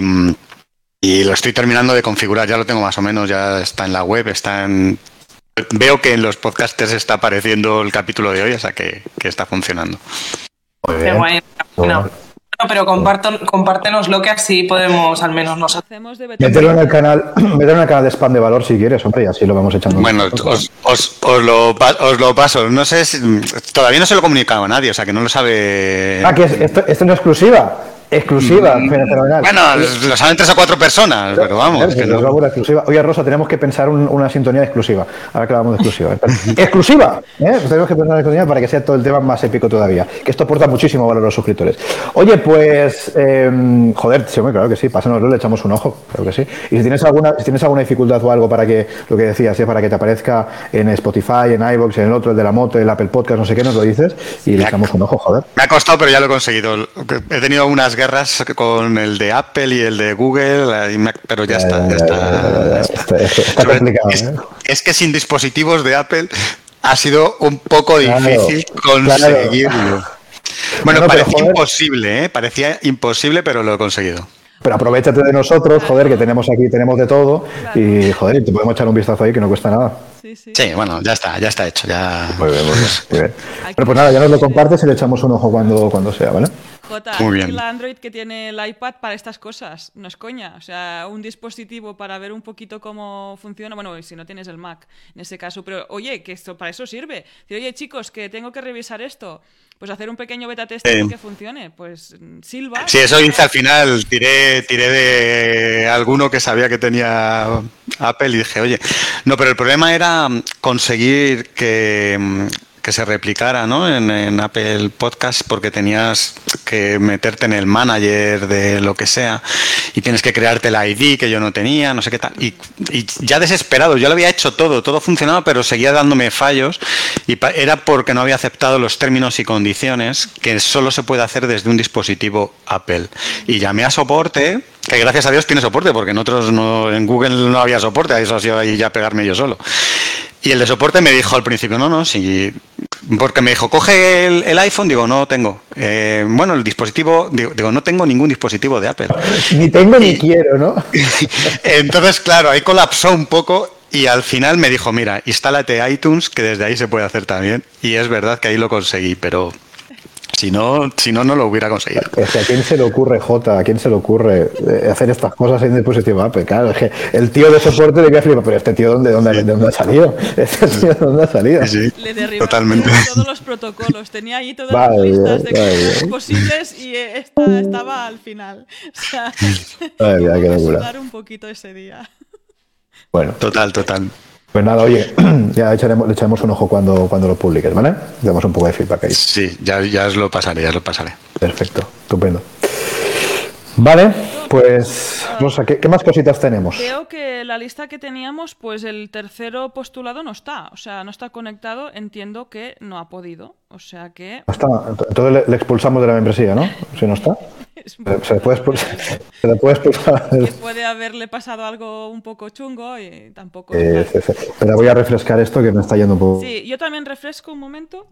y lo estoy terminando de configurar, ya lo tengo más o menos, ya está en la web, está en... Veo que en los podcasters está apareciendo el capítulo de hoy, o sea que, que está funcionando.
Muy
Qué
bien.
guay. No. No, pero comparto, compártenoslo, que así podemos al menos nos
Hacemos de
Mételo en el canal, mételo en el canal de Spam de Valor si quieres, hombre, y así lo vamos echando.
Bueno, os, os, os, lo, os lo paso. No sé si, todavía no se lo he comunicado a nadie, o sea que no lo sabe.
Ah, que es, esto, esto es una exclusiva. Exclusiva,
mm,
fenomenal.
Bueno, lo saben tres o cuatro personas, pero, pero vamos.
Claro,
que
no.
no...
exclusiva. Oye, Rosa, tenemos que pensar un, una sintonía exclusiva. Ahora que hablamos de exclusiva. ¡Exclusiva! ¿Eh? Tenemos que pensar una sintonía para que sea todo el tema más épico todavía. Que esto aporta muchísimo valor a los suscriptores. Oye, pues... Eh, joder, sí, hombre, claro que sí. Pásanoslo, le echamos un ojo. Claro que sí. Y si tienes alguna, si tienes alguna dificultad o algo para que, lo que decías, ¿eh? para que te aparezca en Spotify, en iVoox, en el otro, el de la moto, el Apple Podcast, no sé qué, nos lo dices y le echamos un ojo, joder.
Me ha costado, pero ya lo he conseguido. He tenido unas guerras con el de Apple y el de Google, pero ya está. Ya está,
está, está complicado,
es,
¿eh?
es que sin dispositivos de Apple ha sido un poco
claro,
difícil conseguirlo.
Claro.
Bueno,
no,
parecía
joder,
imposible, ¿eh? Parecía imposible, pero lo he conseguido.
Pero aprovechate de nosotros, joder, que tenemos aquí, tenemos de todo. Y, joder, te podemos echar un vistazo ahí que no cuesta nada.
Sí, sí.
Sí, bueno, ya está, ya está hecho. Ya...
Muy bien, muy bien, muy bien. Pero pues nada, ya nos lo compartes y le echamos un ojo cuando, cuando sea, ¿vale?
Jota,
Muy
aquí
bien.
la Android que tiene el iPad para estas cosas, no es coña. O sea, un dispositivo para ver un poquito cómo funciona. Bueno, si no tienes el Mac, en ese caso. Pero, oye, que esto para eso sirve. Decir, oye, chicos, que tengo que revisar esto. Pues hacer un pequeño beta test
Sí.
que funcione. Pues Silva.
Sí, eso hice al final. Tiré, tiré de alguno que sabía que tenía Apple y dije, oye, no, pero el problema era conseguir que... que se replicara, ¿no? en, en Apple Podcast, porque tenías que meterte en el manager de lo que sea y tienes que crearte el I D que yo no tenía, no sé qué tal. Y, y ya desesperado, yo lo había hecho todo, todo funcionaba, pero seguía dándome fallos y pa- era porque no había aceptado los términos y condiciones que solo se puede hacer desde un dispositivo Apple. Y llamé a soporte, que gracias a Dios tiene soporte, porque en otros no, en Google no había soporte, eso ha sido ahí ya pegarme yo solo. Y el de soporte me dijo al principio, no, no, sí, porque me dijo, coge el, el iPhone, digo, no tengo. Eh, bueno, el dispositivo, digo, digo, no tengo ningún dispositivo de Apple.
Ni tengo ni quiero, ¿no?
Entonces, claro, ahí colapsó un poco y al final me dijo, mira, instálate iTunes, que desde ahí se puede hacer también. Y es verdad que ahí lo conseguí, pero si no, si no, no lo hubiera conseguido.
Es que a quién se le ocurre, Jota, a quién se le ocurre eh, hacer estas cosas en dispositivo Apple. Claro, es que el tío de soporte le queda flipar, pero este tío, ¿dónde, dónde, ¿de dónde ha salido? Este tío, ¿de dónde ha salido?
Sí,
Le derribaron
totalmente.
todos los protocolos. Tenía ahí todas
Vale,
las listas de
vale.
cosas posibles y eh, esta estaba al final. O sea,
Ay, mira, qué
tuvo que
locura.
sudar un poquito ese día.
Bueno,
Total, total.
pues nada, oye, ya echaremos, le echaremos un ojo cuando, cuando lo publiques, ¿vale? Le damos un poco de feedback ahí.
Sí, ya, ya os lo pasaré, ya os lo pasaré.
Perfecto, estupendo. Vale, pues, Rosa, ¿qué, qué más cositas tenemos?
Veo que la lista que teníamos, pues el tercero postulado no está. O sea, no está conectado. Entiendo que no ha podido. O sea que...
No está, entonces le, le expulsamos de la membresía, ¿no? Si no está.
es un
Se,
poco
se le puede expulsar. Se le puede expulsar.
que puede haberle pasado algo un poco chungo y tampoco...
Eh, sí, sí. Pero voy a refrescar esto que me está yendo un poco.
Sí, yo también refresco un momento.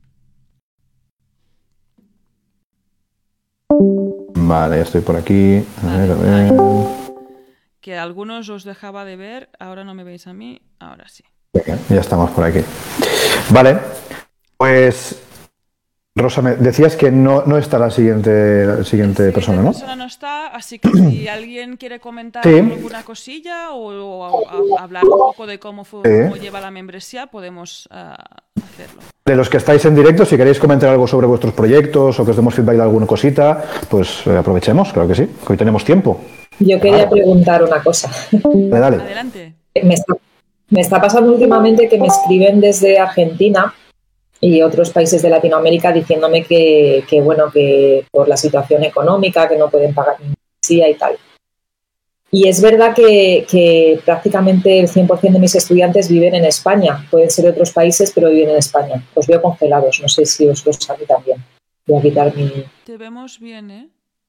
Vale, ya estoy por aquí. A ver, a ver.
Que a algunos os dejaba de ver. Ahora no me veis a mí. Ahora sí.
Venga, ya estamos por aquí. Vale, pues Rosa, me decías que no, no está la siguiente, la siguiente persona, ¿no?
La persona no está, así que si alguien quiere comentar
Sí.
alguna cosilla o, o a- a- hablar un poco de cómo, fue,
Sí.
cómo lleva la membresía, podemos ah, hacerlo.
De los que estáis en directo, si queréis comentar algo sobre vuestros proyectos o que os demos feedback de alguna cosita, pues eh, aprovechemos, claro que sí, que hoy tenemos tiempo.
Yo quería preguntar una cosa.
Dale, dale.
Adelante.
Me está, me está pasando últimamente que me escriben desde Argentina y otros países de Latinoamérica diciéndome que, que, bueno, que por la situación económica, que no pueden pagar mi membresía y tal. Y es verdad que, que prácticamente el cien por ciento de mis estudiantes viven en España. Pueden ser de otros países, pero viven en España. Os veo congelados. No sé si os los a mí también. Voy a quitar mi,
Te vemos bien, ¿eh?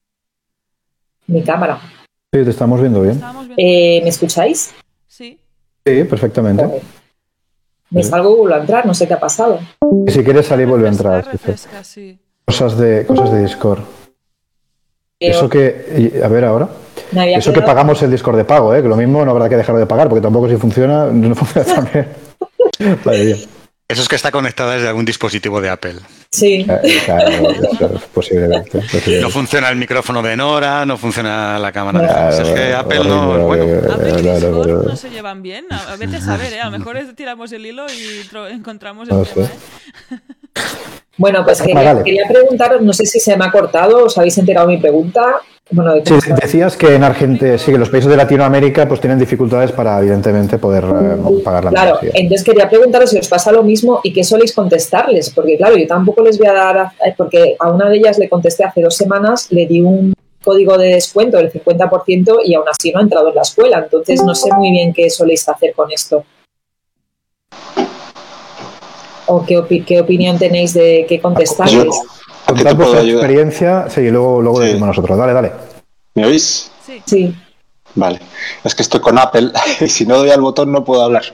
mi cámara.
Sí, te estamos viendo bien.
Estábamos bien.
Eh, ¿Me escucháis?
Sí.
Sí, perfectamente.
Joder. Me salgo y vuelvo a entrar. No sé qué ha pasado.
Y si quieres salir, vuelve a
Refresca,
entrar. Sí, sí.
refresca, sí.
Cosas de, cosas de Discord. Eso que, y- a ver ahora.
Me había
Eso que
quedado-
pagamos el Discord de pago, ¿eh? Que lo mismo no habrá que dejarlo de pagar, porque tampoco si funciona, no funciona también. Madre mía.
Eso es que está conectada desde algún dispositivo de Apple.
Sí.
Eh, Claro, eso es posiblemente. posiblemente.
No funciona el micrófono de Nora, no funciona la cámara de
Claro,
Hans. Es que Apple no
horrible,
es bueno.
horrible,
Apple y
horrible,
Discord
horrible.
no se llevan bien. A a veces a ver, ¿eh? A lo mejor es- tiramos el hilo y tro- encontramos
No
el
sé.
tema, ¿eh?
Bueno, pues
Ah,
quería,
vale.
quería preguntaros, no sé si se me ha cortado, os habéis enterado mi pregunta. Bueno, de
Sí, sí, decías que en Argentina, sí, que los países de Latinoamérica pues tienen dificultades para, evidentemente, poder eh, pagar la
claro,
membresía.
entonces quería preguntaros si os pasa lo mismo y qué soléis contestarles, porque claro, yo tampoco les voy a dar, porque a una de ellas le contesté hace dos semanas, le di un código de descuento del cincuenta por ciento y aún así no ha entrado en la escuela, entonces no sé muy bien qué soléis hacer con esto. ¿O qué, opi- qué opinión tenéis de qué contestarles?
¿A qué te
Contar
puedo
vuestra
ayudar?
experiencia, sí, y luego, luego
Sí.
decimos nosotros. Dale, dale.
¿Me oís?
Sí.
Sí,
Vale. Es que estoy con Apple y si no doy al botón no puedo hablar.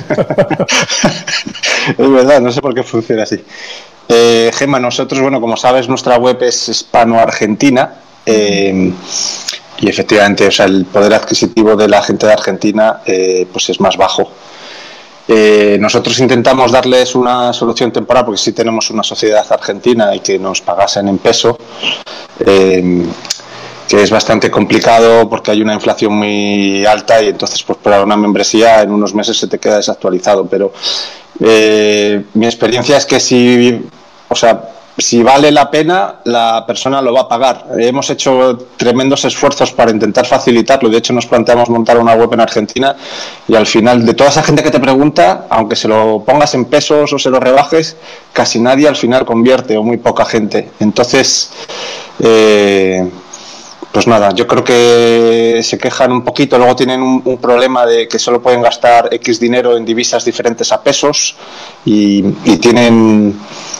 Es verdad, no sé por qué funciona así. Eh, Gemma, nosotros, bueno, como sabes, nuestra web es hispano-argentina eh, y efectivamente, o sea, el poder adquisitivo de la gente de Argentina eh, pues es más bajo. Eh, nosotros intentamos darles una solución temporal porque sí tenemos una sociedad argentina y que nos pagasen en peso, eh, que es bastante complicado porque hay una inflación muy alta y entonces pues para una membresía en unos meses se te queda desactualizado, pero eh, mi experiencia es que si, o sea, si vale la pena, la persona lo va a pagar. Hemos hecho tremendos esfuerzos para intentar facilitarlo. De hecho, nos planteamos montar una web en Argentina y al final, de toda esa gente que te pregunta, aunque se lo pongas en pesos o se lo rebajes, casi nadie al final convierte o muy poca gente. Entonces, eh, pues nada, yo creo que se quejan un poquito. Luego tienen un, un problema de que solo pueden gastar X dinero en divisas diferentes a pesos y, y tienen...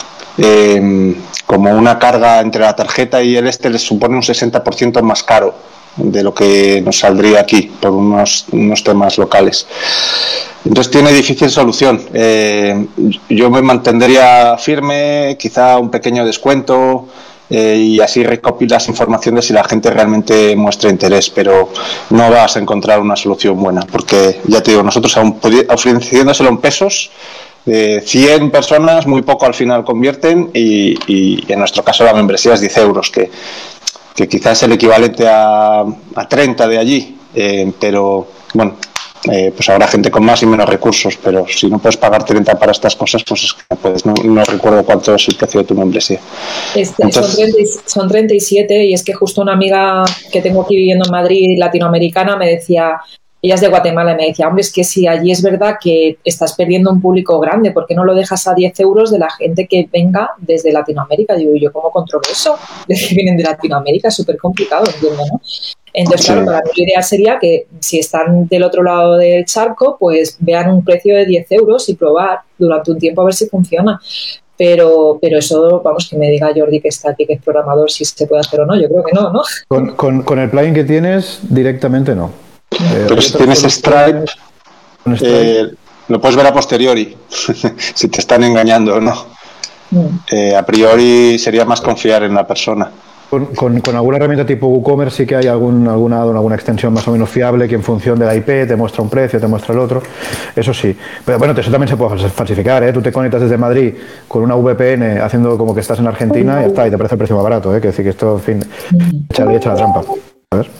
Eh, como una carga entre la tarjeta y el este les supone un sesenta por ciento más caro de lo que nos saldría aquí por unos, unos temas locales. Entonces tiene difícil solución. Eh, yo me mantendría firme, quizá un pequeño descuento eh, y así recopilas informaciones si la gente realmente muestra interés, pero no vas a encontrar una solución buena porque, ya te digo, nosotros aún ofreciéndoselo en pesos, de cien personas, muy poco al final convierten y, y en nuestro caso la membresía es diez euros, que, que quizás es el equivalente a, a treinta de allí, eh, pero bueno, eh, pues habrá gente con más y menos recursos, pero si no puedes pagar treinta para estas cosas, pues es que no puedes. No, no recuerdo cuánto es el precio de tu membresía.
Este, Entonces, son, treinta, son treinta y siete y es que justo una amiga que tengo aquí viviendo en Madrid, latinoamericana, me decía... Ella es de Guatemala y me decía, hombre, es que si allí es verdad que estás perdiendo un público grande, ¿por qué no lo dejas a diez euros de la gente que venga desde Latinoamérica? Digo, ¿y yo cómo controlo eso? De que vienen de Latinoamérica, es súper complicado, entiendo, ¿no? Entonces, sí. Claro, para mí la idea sería que si están del otro lado del charco, pues vean un precio de diez euros y probar durante un tiempo a ver si funciona. Pero, pero eso, vamos, que me diga Jordi que está aquí, que es programador, si se puede hacer o no, yo creo que no, ¿no?
Con, con, con el plugin que tienes, directamente no.
Eh, Pero si tienes Stripe, eh, lo puedes ver a posteriori, si te están engañando o no. Eh, a priori sería más confiar en la persona.
Con, con, con alguna herramienta tipo WooCommerce sí que hay algún, alguna, alguna extensión más o menos fiable que en función de la I P te muestra un precio, te muestra el otro. Eso sí. Pero bueno, eso también se puede falsificar, ¿eh? Tú te conectas desde Madrid con una V P N haciendo como que estás en Argentina y está, y te parece el precio más barato, ¿eh? Que decir que esto, en fin, echa, echa la trampa. A ver.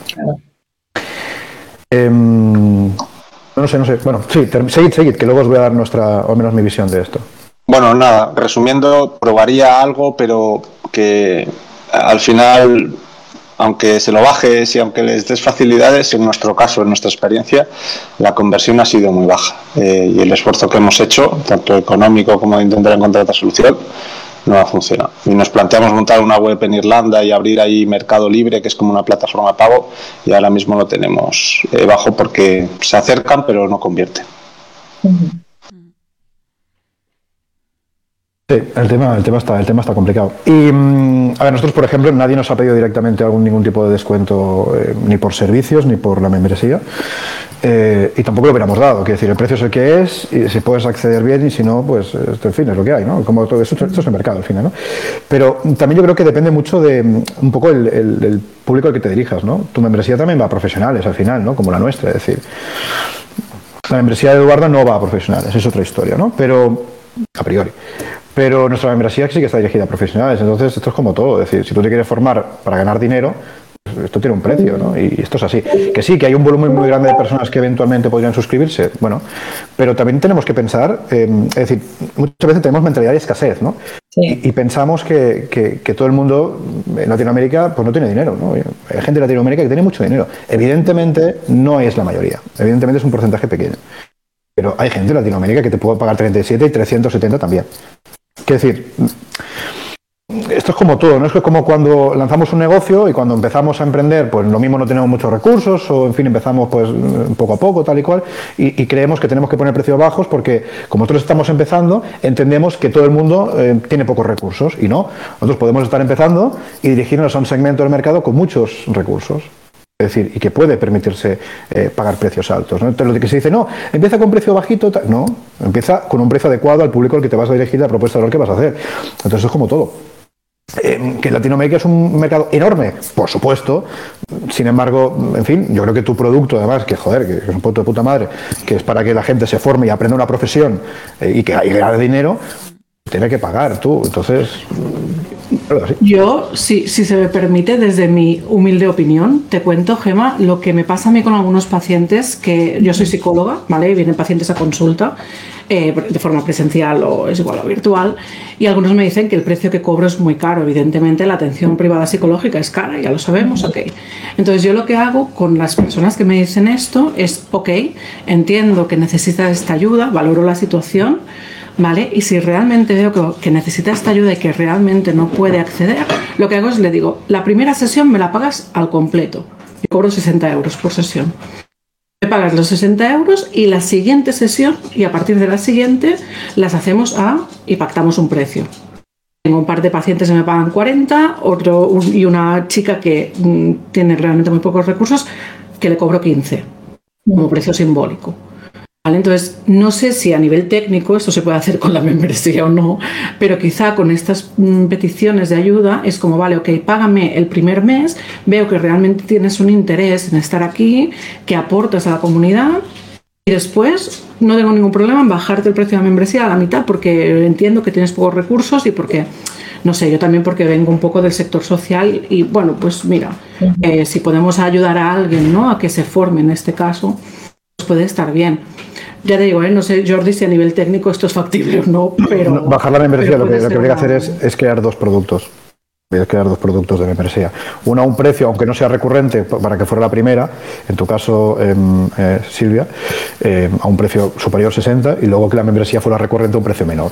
Eh, no sé, no sé. Bueno, sí, seguid, seguid, que luego os voy a dar nuestra, o menos mi visión de esto.
Bueno, nada, resumiendo, probaría algo, pero que al final, aunque se lo bajes y aunque les des facilidades, en nuestro caso, en nuestra experiencia, la conversión ha sido muy baja. Eh, y el esfuerzo que hemos hecho, tanto económico como de intentar encontrar otra solución, no ha funcionado. Y nos planteamos montar una web en Irlanda y abrir ahí Mercado Libre, que es como una plataforma de pago, y ahora mismo lo tenemos eh, bajo porque se acercan pero no convierten.
Sí, el tema, el tema está, el tema está complicado. Y a ver, nosotros, por ejemplo, nadie nos ha pedido directamente algún ningún tipo de descuento, eh, ni por servicios ni por la membresía, eh, y tampoco lo hubiéramos dado. Quiero decir, el precio es el que es, y si puedes acceder bien, y si no, pues esto, en fin, es lo que hay, ¿no? Como todo esto, esto es el mercado, al final, ¿no? Pero también yo creo que depende mucho de un poco el, el, el público al que te dirijas, ¿no? Tu membresía también va a profesionales, al final, ¿no? Como la nuestra, es decir, la membresía de Eduardo no va a profesionales, es otra historia, ¿no? Pero a priori. Pero nuestra membresía sí que está dirigida a profesionales, entonces esto es como todo, es decir, si tú te quieres formar para ganar dinero, pues esto tiene un precio, ¿no? Y esto es así. Que sí, que hay un volumen muy grande de personas que eventualmente podrían suscribirse, bueno, pero también tenemos que pensar, eh, es decir, muchas veces tenemos mentalidad de escasez, ¿no? Sí. Y, y pensamos que, que, que todo el mundo en Latinoamérica pues no tiene dinero, ¿no? Hay gente de Latinoamérica que tiene mucho dinero. Evidentemente no es la mayoría, evidentemente es un porcentaje pequeño. Pero hay gente de Latinoamérica que te puede pagar treinta y siete y trescientos setenta también. Quiero decir, esto es como todo, ¿no? Es que como cuando lanzamos un negocio y cuando empezamos a emprender, pues lo mismo no tenemos muchos recursos o, en fin, empezamos pues poco a poco, tal y cual, y, y creemos que tenemos que poner precios bajos porque como nosotros estamos empezando, entendemos que todo el mundo eh, tiene pocos recursos y no. Nosotros podemos estar empezando y dirigirnos a un segmento del mercado con muchos recursos. Es decir, y que puede permitirse eh, pagar precios altos, ¿no? Entonces, lo que se dice, no, empieza con precio bajito, no, empieza con un precio adecuado al público al que te vas a dirigir, la propuesta de valor que vas a hacer. Entonces, es como todo. Eh, ¿Que Latinoamérica es un mercado enorme? Por supuesto. Sin embargo, en fin, yo creo que tu producto, además, que joder, que es un producto de puta madre, que es para que la gente se forme y aprenda una profesión eh, y que gane dinero, tiene que pagar tú. Entonces,
Yo, si, si se me permite, desde mi humilde opinión, te cuento, Gema, lo que me pasa a mí con algunos pacientes, que yo soy psicóloga, ¿vale? Y vienen pacientes a consulta eh, de forma presencial o es igual o virtual, y algunos me dicen que el precio que cobro es muy caro. Evidentemente, la atención privada psicológica es cara, ya lo sabemos, ok. Entonces, yo lo que hago con las personas que me dicen esto es, ok, entiendo que necesitas esta ayuda, valoro la situación, ¿vale? Y si realmente veo que, que necesita esta ayuda y que realmente no puede acceder, lo que hago es le digo, la primera sesión me la pagas al completo. Yo cobro sesenta euros por sesión. Me pagas los sesenta euros y la siguiente sesión, y a partir de la siguiente, las hacemos a y pactamos un precio. Tengo un par de pacientes que me pagan cuarenta, otro un, y una chica que mm, tiene realmente muy pocos recursos, que le cobro quince, como precio simbólico. ¿Vale? Entonces, no sé si a nivel técnico esto se puede hacer con la membresía o no, pero quizá con estas mm, peticiones de ayuda es como, vale, ok, págame el primer mes, veo que realmente tienes un interés en estar aquí, que aportas a la comunidad y después no tengo ningún problema en bajarte el precio de la membresía a la mitad porque entiendo que tienes pocos recursos y porque, no sé, yo también porque vengo un poco del sector social y, bueno, pues mira, eh, si podemos ayudar a alguien, ¿no?, a que se forme en este caso, pues puede estar bien. Ya te digo, ¿eh? No sé, Jordi, si a nivel técnico esto es factible o no, pero... No,
bajar la membresía, lo que, lo que habría que hacer es, es crear dos productos. Voy a crear dos productos de membresía. Uno a un precio, aunque no sea recurrente, para que fuera la primera, en tu caso, eh, eh, Silvia, eh, a un precio superior sesenta, y luego que la membresía fuera recurrente a un precio menor.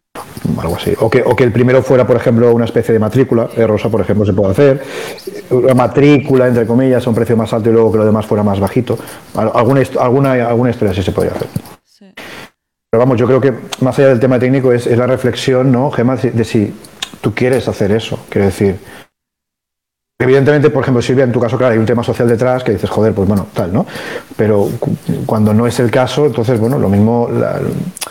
Algo así. O que, o que el primero fuera, por ejemplo, una especie de matrícula, eh, Rosa, por ejemplo, se puede hacer. Una matrícula, entre comillas, a un precio más alto y luego que lo demás fuera más bajito. Alguna, alguna, alguna historia así se podría hacer. Sí. Pero vamos, yo creo que más allá del tema técnico es, es la reflexión, ¿no, Gemma, de, de si tú quieres hacer eso? Quiero decir, evidentemente, por ejemplo, Silvia, en tu caso, claro, hay un tema social detrás que dices, joder, pues bueno, tal, ¿no? Pero cuando no es el caso, entonces, bueno, lo mismo... La,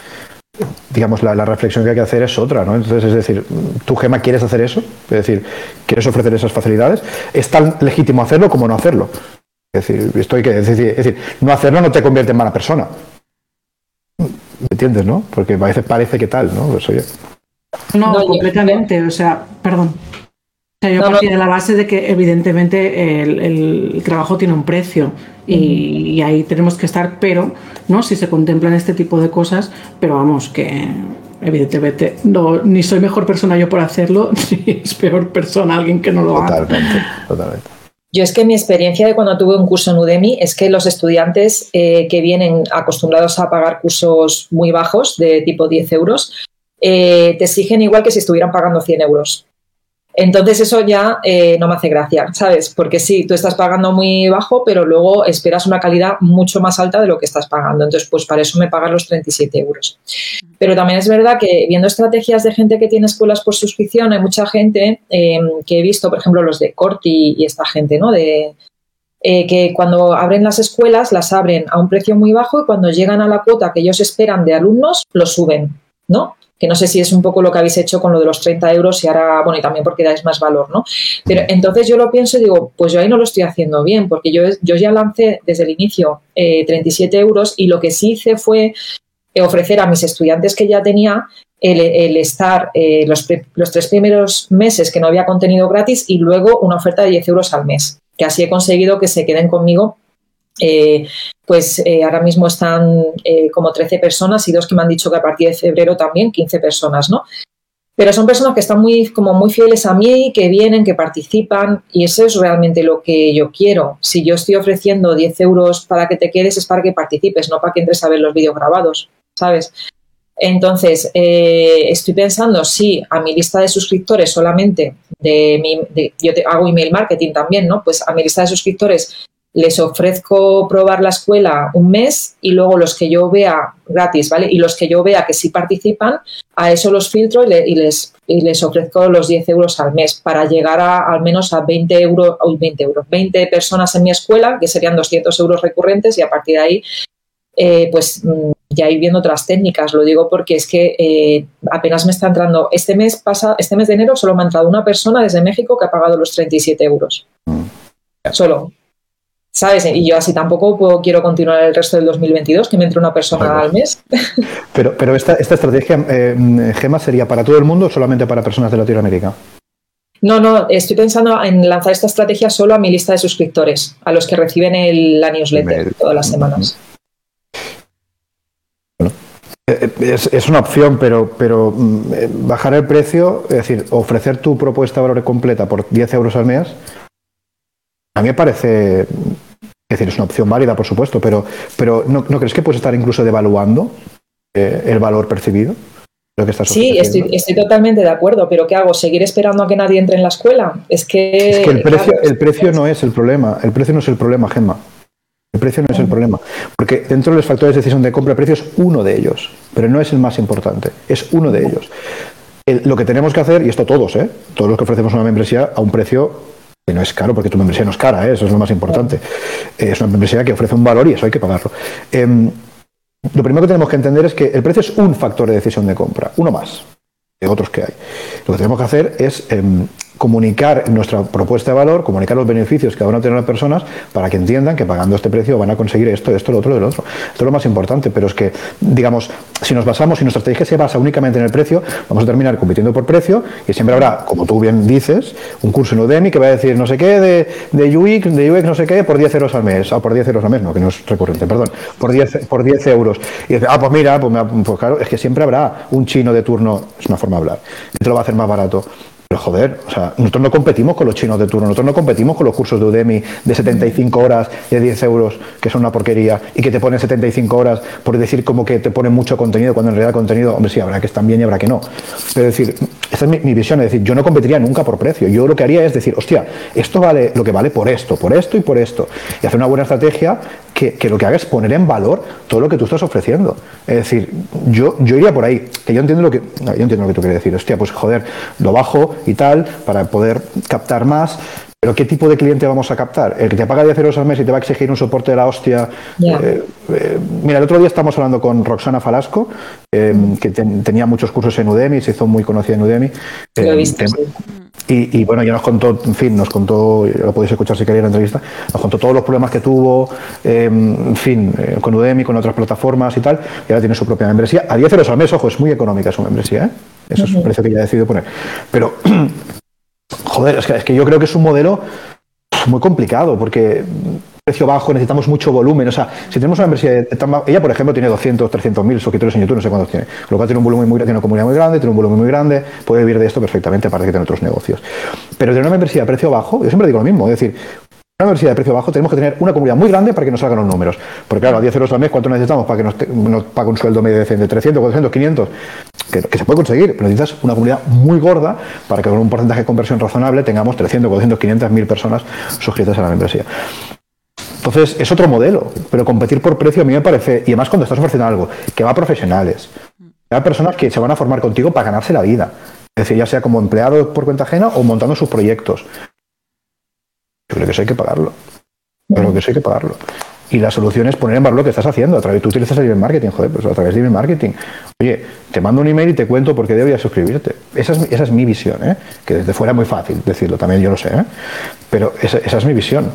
digamos, la, la reflexión que hay que hacer es otra, ¿no? Entonces, es decir, ¿tú, Gemma, quieres hacer eso? Es decir, ¿quieres ofrecer esas facilidades? Es tan legítimo hacerlo como no hacerlo. Es decir, esto hay que, es decir, es decir, no hacerlo no te convierte en mala persona. ¿Me entiendes, no? Porque a veces parece que tal, ¿no? Pues oye.
No, no completamente, yo... o sea, perdón. O sea, yo no, partí no. de la base de que evidentemente el, el trabajo tiene un precio y, y ahí tenemos que estar, pero no si se contemplan este tipo de cosas, pero vamos, que evidentemente no, ni soy mejor persona yo por hacerlo, ni es peor persona alguien que no lo haga.
Totalmente, totalmente.
Yo es que mi experiencia de cuando tuve un curso en Udemy es que los estudiantes eh, que vienen acostumbrados a pagar cursos muy bajos, de tipo diez euros, eh, te exigen igual que si estuvieran pagando cien euros. Entonces eso ya eh, no me hace gracia, ¿sabes? Porque sí, tú estás pagando muy bajo, pero luego esperas una calidad mucho más alta de lo que estás pagando. Entonces, pues para eso me pagan los treinta y siete euros. Pero también es verdad que viendo estrategias de gente que tiene escuelas por suscripción, hay mucha gente eh, que he visto, por ejemplo, los de Corti y esta gente, ¿no? De, eh, que cuando abren las escuelas, las abren a un precio muy bajo y cuando llegan a la cuota que ellos esperan de alumnos, lo suben, ¿no? Que no sé si es un poco lo que habéis hecho con lo de los treinta euros y ahora, bueno, y también porque dais más valor, ¿no? Pero entonces yo lo pienso y digo, pues yo ahí no lo estoy haciendo bien, porque yo, yo ya lancé desde el inicio eh, treinta y siete euros y lo que sí hice fue ofrecer a mis estudiantes que ya tenía el, el estar eh, los, los tres primeros meses que no había contenido gratis y luego una oferta de diez euros al mes, que así he conseguido que se queden conmigo. Eh, pues eh, ahora mismo están eh, como trece personas y dos que me han dicho que a partir de febrero también quince personas, ¿no? Pero son personas que están muy, como muy fieles a mí, que vienen, que participan y eso es realmente lo que yo quiero. Si yo estoy ofreciendo diez euros para que te quedes es para que participes, no para que entres a ver los vídeos grabados, ¿sabes? Entonces, eh, estoy pensando, sí, a mi lista de suscriptores solamente, de mi, de, yo te, hago email marketing también, ¿no? Pues a mi lista de suscriptores les ofrezco probar la escuela un mes y luego los que yo vea gratis, ¿vale? Y los que yo vea que sí participan, a eso los filtro y, le, y, les, y les ofrezco los diez euros al mes para llegar a al menos a veinte euros, uy, veinte euros, veinte personas en mi escuela, que serían doscientos euros recurrentes y a partir de ahí, eh, pues ya ir viendo otras técnicas. Lo digo porque es que eh, apenas me está entrando, este mes pasa, este mes de enero solo me ha entrado una persona desde México que ha pagado los treinta y siete euros. Solo. ¿Sabes? Y yo así tampoco puedo, quiero continuar el resto del dos mil veintidós, que me entre una persona bueno. al mes.
Pero, pero esta, esta estrategia, eh, Gemma, ¿sería para todo el mundo o solamente para personas de Latinoamérica?
No, no, estoy pensando en lanzar esta estrategia solo a mi lista de suscriptores, a los que reciben el, la newsletter Me... todas las semanas.
Bueno, es, es una opción, pero, pero bajar el precio, es decir, ofrecer tu propuesta de valor completa por diez euros al mes, a mí me parece, es decir, es una opción válida, por supuesto, pero, pero ¿no, ¿no crees que puedes estar incluso devaluando eh, el valor percibido? Lo que estás
sí, estoy, estoy totalmente de acuerdo, pero ¿qué hago? ¿Seguir esperando a que nadie entre en la escuela? Es que,
es que el precio, claro, el precio no es el problema, el precio no es el problema, Gemma. El precio no es el problema, porque dentro de los factores de decisión de compra el precio es uno de ellos, pero no es el más importante, es uno de ellos. El, lo que tenemos que hacer, y esto todos, ¿eh? todos los que ofrecemos una membresía a un precio que no es caro, porque tu membresía no es cara, ¿eh? Eso es lo más importante. Eh, es una membresía que ofrece un valor y eso hay que pagarlo. Eh, Lo primero que tenemos que entender es que el precio es un factor de decisión de compra, uno más de otros que hay. Lo que tenemos que hacer es eh, comunicar nuestra propuesta de valor, comunicar los beneficios que van a tener las personas para que entiendan que pagando este precio van a conseguir esto, esto, lo otro, lo otro. Esto es lo más importante, pero es que, digamos, si nos basamos, si nuestra estrategia se basa únicamente en el precio, vamos a terminar compitiendo por precio y siempre habrá, como tú bien dices, un curso en Udemy que va a decir no sé qué de, de U X, de U X no sé qué, por diez euros al mes, o por diez euros al mes, no, que no es recurrente, perdón, por diez, por diez euros. Y dice, ah, pues mira, pues, pues claro, es que siempre habrá un chino de turno, es una forma de hablar, que te lo va a hacer más barato. Pero joder, o sea, nosotros no competimos con los chinos de turno, nosotros no competimos con los cursos de Udemy de setenta y cinco horas de diez euros, que son una porquería, y que te ponen setenta y cinco horas por decir como que te ponen mucho contenido, cuando en realidad el contenido, hombre, sí, habrá que están bien y habrá que no. Pero es decir, esta es mi, mi visión, es decir, yo no competiría nunca por precio, yo lo que haría es decir, hostia, esto vale lo que vale por esto, por esto y por esto, y hacer una buena estrategia que, que lo que haga es poner en valor todo lo que tú estás ofreciendo. Es decir, yo, yo iría por ahí, que yo entiendo lo que, no, yo entiendo lo que tú quieres decir, hostia, pues joder, lo bajo y tal, para poder captar más, pero ¿qué tipo de cliente vamos a captar? ¿El que te paga diez euros al mes y te va a exigir un soporte de la hostia? Yeah. Eh, eh, mira, el otro día estamos hablando con Roxana Falasco, eh, mm. que ten, tenía muchos cursos en Udemy, se hizo muy conocida en Udemy.
Eh, lo he visto,
sí. Y, y bueno, ya nos contó, en fin, nos contó, lo podéis escuchar si queréis en la entrevista, nos contó todos los problemas que tuvo, eh, en fin, eh, con Udemy, con otras plataformas y tal, y ahora tiene su propia membresía. A diez euros al mes, ojo, es muy económica su membresía, ¿eh? Eso uh-huh. es un precio que ya he decidido poner. Pero, joder, es que, es que yo creo que es un modelo muy complicado, porque precio bajo, necesitamos mucho volumen. O sea, si tenemos una membresía de tan bajo, ella, por ejemplo, tiene doscientos, trescientos mil suscriptores en YouTube, no sé cuántos tiene. Lo cual tiene un volumen muy grande, tiene una comunidad muy grande, tiene un volumen muy grande, puede vivir de esto perfectamente, aparte que tiene otros negocios. Pero de una membresía de precio bajo, yo siempre digo lo mismo, es decir, una membresía de precio bajo tenemos que tener una comunidad muy grande para que nos salgan los números. Porque claro, a diez euros al mes, ¿cuánto necesitamos para que nos, te, nos pague un sueldo medio decente? trescientos, cuatrocientos, quinientos. Que, que se puede conseguir, pero necesitas una comunidad muy gorda para que con un porcentaje de conversión razonable tengamos trescientos, cuatrocientos, quinientas mil personas suscritas a la membresía. Entonces, es otro modelo, pero competir por precio a mí me parece, y además cuando estás ofreciendo algo que va a profesionales, que va a personas que se van a formar contigo para ganarse la vida, es decir, ya sea como empleados por cuenta ajena o montando sus proyectos. Yo creo que eso hay que pagarlo. Yo creo que eso hay que pagarlo. Y la solución es poner en valor lo que estás haciendo. A través, tú utilizas el email marketing, joder, pues a través de email marketing. Oye, te mando un email y te cuento por qué deberías suscribirte. Esa es, esa es mi visión, ¿eh? Que desde fuera es muy fácil decirlo, también yo lo sé, ¿eh? Pero esa, esa es mi visión.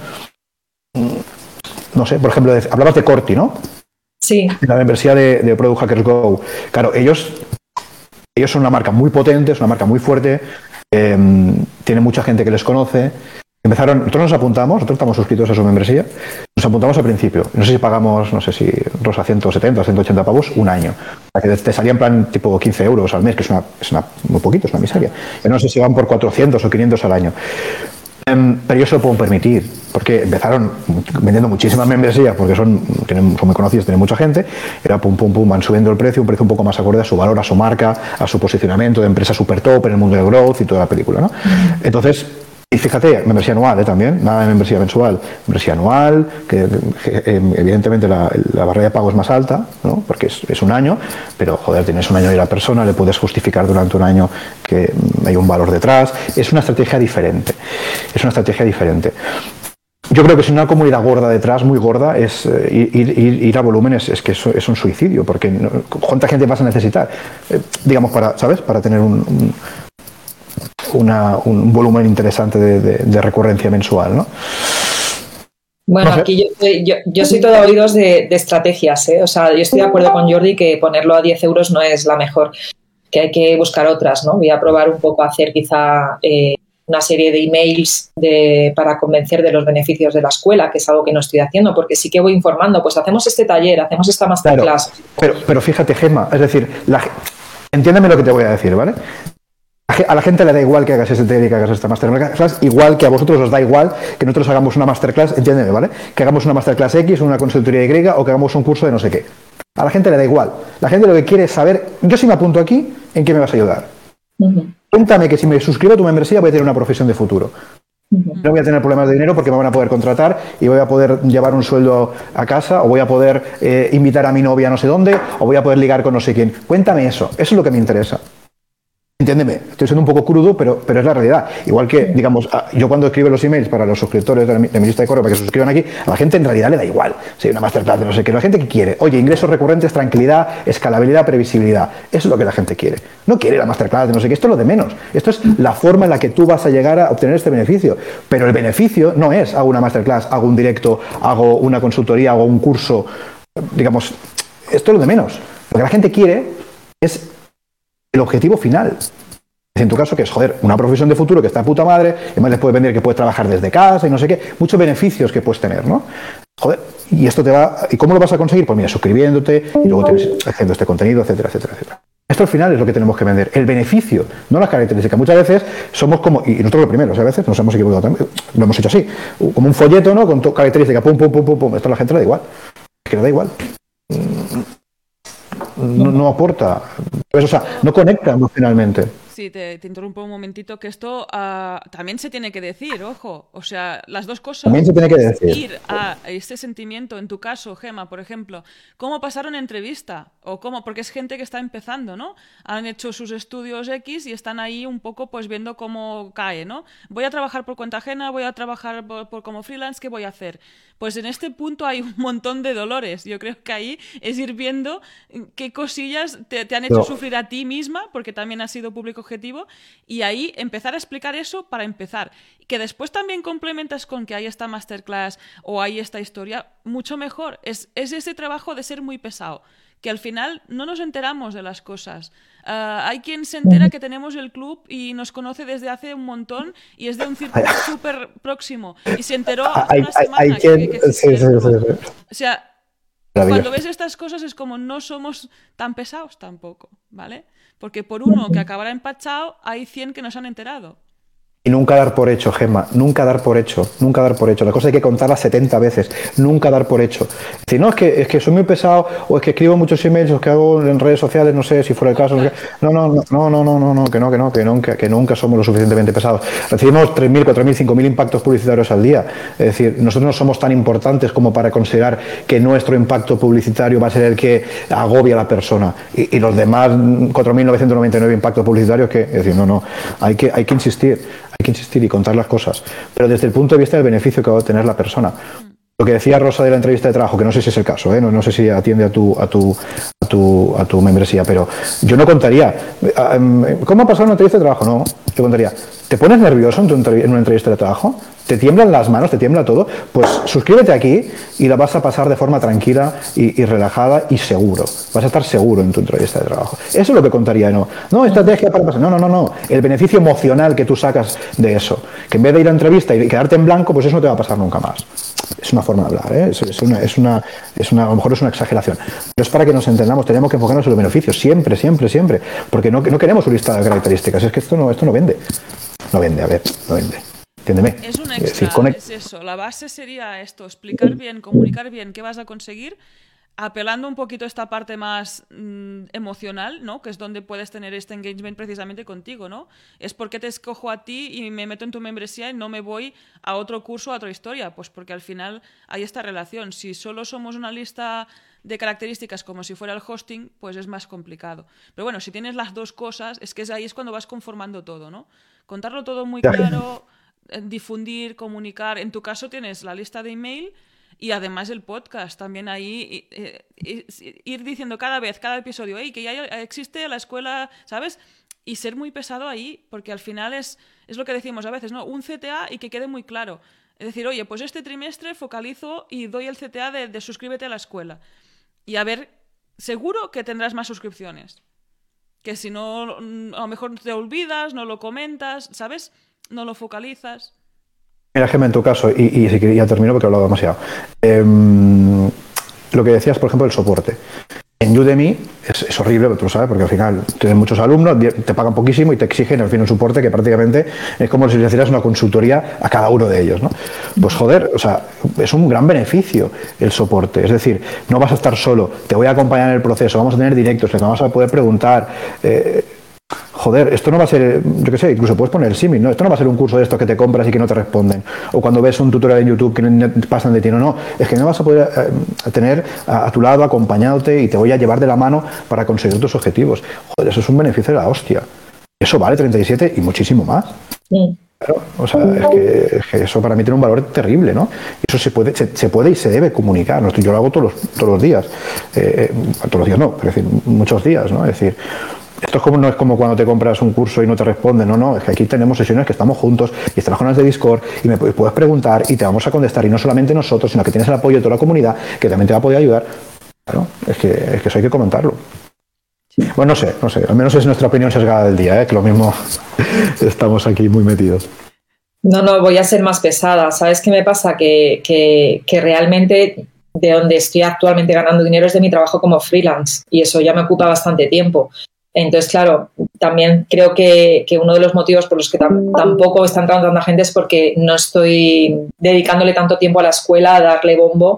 No sé, por ejemplo, hablabas de Corti, ¿no?
Sí.
La membresía de, de Product Hackers Go. Claro, ellos, ellos son una marca muy potente, es una marca muy fuerte, eh, tiene mucha gente que les conoce. Empezaron, nosotros nos apuntamos, nosotros estamos suscritos a su membresía, nos apuntamos al principio. No sé si pagamos, no sé si, Rosa, ciento setenta, ciento ochenta pavos un año. O sea, que te salía en plan tipo quince euros al mes, que es una, es una muy poquito, es una miseria. Yo no sé si van por cuatrocientos o quinientos al año. Um, pero yo se lo puedo permitir, porque empezaron vendiendo muchísimas membresías, porque son, tienen, son muy conocidos, tienen mucha gente, era pum, pum, pum, van subiendo el precio, un precio un poco más acorde a su valor, a su marca, a su posicionamiento de empresa super top en el mundo de growth y toda la película, ¿no? Entonces, y fíjate, membresía anual, ¿eh? También, nada de membresía mensual, membresía anual, que, que evidentemente la, la barrera de pago es más alta, ¿no? Porque es, es un año, pero joder, tienes un año y la persona, le puedes justificar durante un año que hay un valor detrás, es una estrategia diferente, es una estrategia diferente. Yo creo que si una comunidad gorda detrás, muy gorda, es eh, ir, ir, ir a volúmenes, es que eso es un suicidio, porque no, ¿cuánta gente vas a necesitar? Eh, digamos, para, ¿sabes? Para tener un... un Una, un volumen interesante de, de, de recurrencia mensual, ¿no?
Bueno, no sé. Aquí yo, soy, yo, yo soy todo oídos de, de estrategias, ¿eh? O sea, yo estoy de acuerdo con Jordi que ponerlo a diez euros no es la mejor, que hay que buscar otras, ¿no? Voy a probar un poco a hacer quizá eh, una serie de emails de, para convencer de los beneficios de la escuela, que es algo que no estoy haciendo, porque sí que voy informando, pues hacemos este taller, hacemos esta masterclass.
Claro, pero, pero fíjate, Gemma, es decir, la, entiéndeme lo que te voy a decir, ¿vale? A la gente le da igual que hagas este taller y que hagas esta masterclass, igual que a vosotros os da igual que nosotros hagamos una masterclass, entiéndeme, ¿vale? Que hagamos una masterclass X, una consultoría Y o que hagamos un curso de no sé qué. A la gente le da igual. La gente lo que quiere es saber, yo si me apunto aquí, ¿en qué me vas a ayudar? Uh-huh. Cuéntame que si me suscribo a tu membresía voy a tener una profesión de futuro. Uh-huh. No voy a tener problemas de dinero porque me van a poder contratar y voy a poder llevar un sueldo a casa, o voy a poder eh, invitar a mi novia a no sé dónde, o voy a poder ligar con no sé quién. Cuéntame eso, eso es lo que me interesa. Entiéndeme, estoy siendo un poco crudo, pero, pero es la realidad. Igual que, digamos, yo cuando escribo los emails para los suscriptores de mi, de mi lista de correo para que se suscriban aquí, a la gente en realidad le da igual. Si hay una masterclass de no sé qué, la gente que quiere, oye, ingresos recurrentes, tranquilidad, escalabilidad, previsibilidad. Eso es lo que la gente quiere. No quiere la masterclass de no sé qué, esto es lo de menos. Esto es la forma en la que tú vas a llegar a obtener este beneficio. Pero el beneficio no es hago una masterclass, hago un directo, hago una consultoría, hago un curso. Digamos, esto es lo de menos. Lo que la gente quiere es el objetivo final. En tu caso, que es, joder, una profesión de futuro que está de puta madre, y además les puedes vender que puedes trabajar desde casa y no sé qué, muchos beneficios que puedes tener, ¿no? Joder, y esto te va... ¿Y cómo lo vas a conseguir? Pues mira, suscribiéndote y luego tienes, haciendo este contenido, etcétera, etcétera, etcétera. Esto al final es lo que tenemos que vender, el beneficio, no las características. Muchas veces somos como, y nosotros lo primero, o sea, a veces nos hemos equivocado también, lo hemos hecho así, como un folleto, ¿no? Con características, pum, pum, pum, pum, pum. Esto a la gente le da igual. Es que le da igual. No, no aporta, pues, o sea, no conecta emocionalmente.
Sí, te, te interrumpo un momentito, que esto uh, también se tiene que decir, ojo, o sea, las dos cosas.
También se tiene que decir.
Ir a este sentimiento, en tu caso, Gemma, por ejemplo, cómo pasar una entrevista, o cómo, porque es gente que está empezando, ¿no? Han hecho sus estudios X y están ahí un poco, pues, viendo cómo cae, ¿no? Voy a trabajar por cuenta ajena, voy a trabajar por, por como freelance, ¿qué voy a hacer? Pues en este punto hay un montón de dolores. Yo creo que ahí es ir viendo qué cosillas te, te han hecho no. sufrir a ti misma, porque también has sido público objetivo, y ahí empezar a explicar eso para empezar. Que después también complementas con que hay esta masterclass o hay esta historia, mucho mejor. Es, es ese trabajo de ser muy pesado, que al final no nos enteramos de las cosas. Uh, hay quien se entera que tenemos el club y nos conoce desde hace un montón y es de un círculo súper próximo. Y se enteró hace una semana. Hay quien... que, que sí, sí, sí, sí. O sea, cuando ves estas cosas es como no somos tan pesados tampoco, ¿vale? Porque por uno que acabará empachado, hay cien que nos han enterado.
Y nunca dar por hecho, Gemma, nunca dar por hecho, nunca dar por hecho. La cosa hay que contarla setenta veces, nunca dar por hecho. Si no, es que, es que soy muy pesado, o es que escribo muchos emails, o es que hago en redes sociales, no sé si fuera el caso. No, no, no, no, no, no, no, no, que no, que no, que nunca, que nunca somos lo suficientemente pesados. Recibimos tres mil, cuatro mil, cinco mil impactos publicitarios al día. Es decir, nosotros no somos tan importantes como para considerar que nuestro impacto publicitario va a ser el que agobia a la persona. Y, y los demás cuatro mil novecientos noventa y nueve impactos publicitarios, que, es decir, no, no, hay que, hay que insistir. Hay que insistir y contar las cosas, pero desde el punto de vista del beneficio que va a obtener la persona. Lo que decía Rosa de la entrevista de trabajo, que no sé si es el caso, ¿eh? no, no sé si atiende a tu, a tu, a tu, a tu membresía, pero yo no contaría. ¿Cómo ha pasado una entrevista de trabajo? No, yo contaría. ¿Te pones nervioso en, tu entrev- en una entrevista de trabajo? ¿Te tiemblan las manos? ¿Te tiembla todo? Pues suscríbete aquí y la vas a pasar de forma tranquila y, y relajada y seguro. Vas a estar seguro en tu entrevista de trabajo. Eso es lo que contaría, no. No, estrategia para pasar. No, no, no, no. El beneficio emocional que tú sacas de eso. Que en vez de ir a entrevista y quedarte en blanco, pues eso no te va a pasar nunca más. Es una forma de hablar, ¿eh? es, es, una, es, una, es una, a lo mejor es una exageración. Pero es para que nos entendamos, tenemos que enfocarnos en los beneficios, siempre, siempre, siempre. Porque no, no queremos una lista de características. Es que esto no, esto no vende. No vende, a ver, no vende. Entiéndeme.
Es un extra, es, decir, es eso. La base sería esto, explicar bien, comunicar bien qué vas a conseguir, apelando un poquito a esta parte más mmm, emocional, ¿no? Que es donde puedes tener este engagement precisamente contigo, ¿no? Es porque te escojo a ti y me meto en tu membresía y no me voy a otro curso, a otra historia. Pues porque al final hay esta relación. Si solo somos una lista de características como si fuera el hosting, pues es más complicado. Pero bueno, si tienes las dos cosas, es que es ahí es cuando vas conformando todo, ¿no? Contarlo todo muy claro, difundir, comunicar. En tu caso tienes la lista de email y además el podcast. También ahí eh, eh, ir diciendo cada vez, cada episodio, hey, que ya existe la escuela, ¿sabes? Y ser muy pesado ahí, porque al final es, es lo que decimos a veces, ¿no? Un C T A y que quede muy claro. Es decir, oye, pues este trimestre focalizo y doy el C T A de, de suscríbete a la escuela. Y a ver, seguro que tendrás más suscripciones. Que si no, a lo mejor te olvidas, no lo comentas, ¿sabes? no lo focalizas.
Mira, Gemma, en tu caso, y, y ya termino porque he hablado demasiado, eh, lo que decías, por ejemplo, el soporte. En Udemy es, es horrible, tú lo sabes, porque al final tienes muchos alumnos, te pagan poquísimo y te exigen al fin un soporte que prácticamente es como si le hicieras una consultoría a cada uno de ellos, ¿no? Pues joder, o sea, es un gran beneficio el soporte. Es decir, no vas a estar solo, te voy a acompañar en el proceso, vamos a tener directos, le vamos a poder preguntar. Eh, Joder, esto no va a ser, yo qué sé, incluso puedes poner el símil, ¿no? Esto no va a ser un curso de estos que te compras y que no te responden. O cuando ves un tutorial en YouTube que no pasan de ti, no, no. Es que no vas a poder eh, tener a, a tu lado, acompañándote y te voy a llevar de la mano para conseguir tus objetivos. Joder, eso es un beneficio de la hostia. Eso vale treinta y siete y muchísimo más. Sí. Claro, o sea, es que, es que eso para mí tiene un valor terrible, ¿no? Y eso se puede, se, se puede y se debe comunicar, ¿no? Yo lo hago todos los, todos los días. Eh, todos los días no, pero es decir, muchos días, ¿no? Es decir, esto es como, no es como cuando te compras un curso y no te responden, no, no, es que aquí tenemos sesiones que estamos juntos y están las jornadas de Discord y me puedes preguntar y te vamos a contestar, y no solamente nosotros, sino que tienes el apoyo de toda la comunidad que también te va a poder ayudar. Claro, es que, es que eso hay que comentarlo. Bueno, no sé, no sé, al menos es nuestra opinión sesgada del día, ¿eh? Que lo mismo estamos aquí muy metidos.
No, no, voy a ser más pesada. ¿Sabes qué me pasa? Que, que, que realmente de donde estoy actualmente ganando dinero es de mi trabajo como freelance y eso ya me ocupa bastante tiempo. Entonces, claro, también creo que, que uno de los motivos por los que tam- tampoco está entrando tanta gente es porque no estoy dedicándole tanto tiempo a la escuela a darle bombo.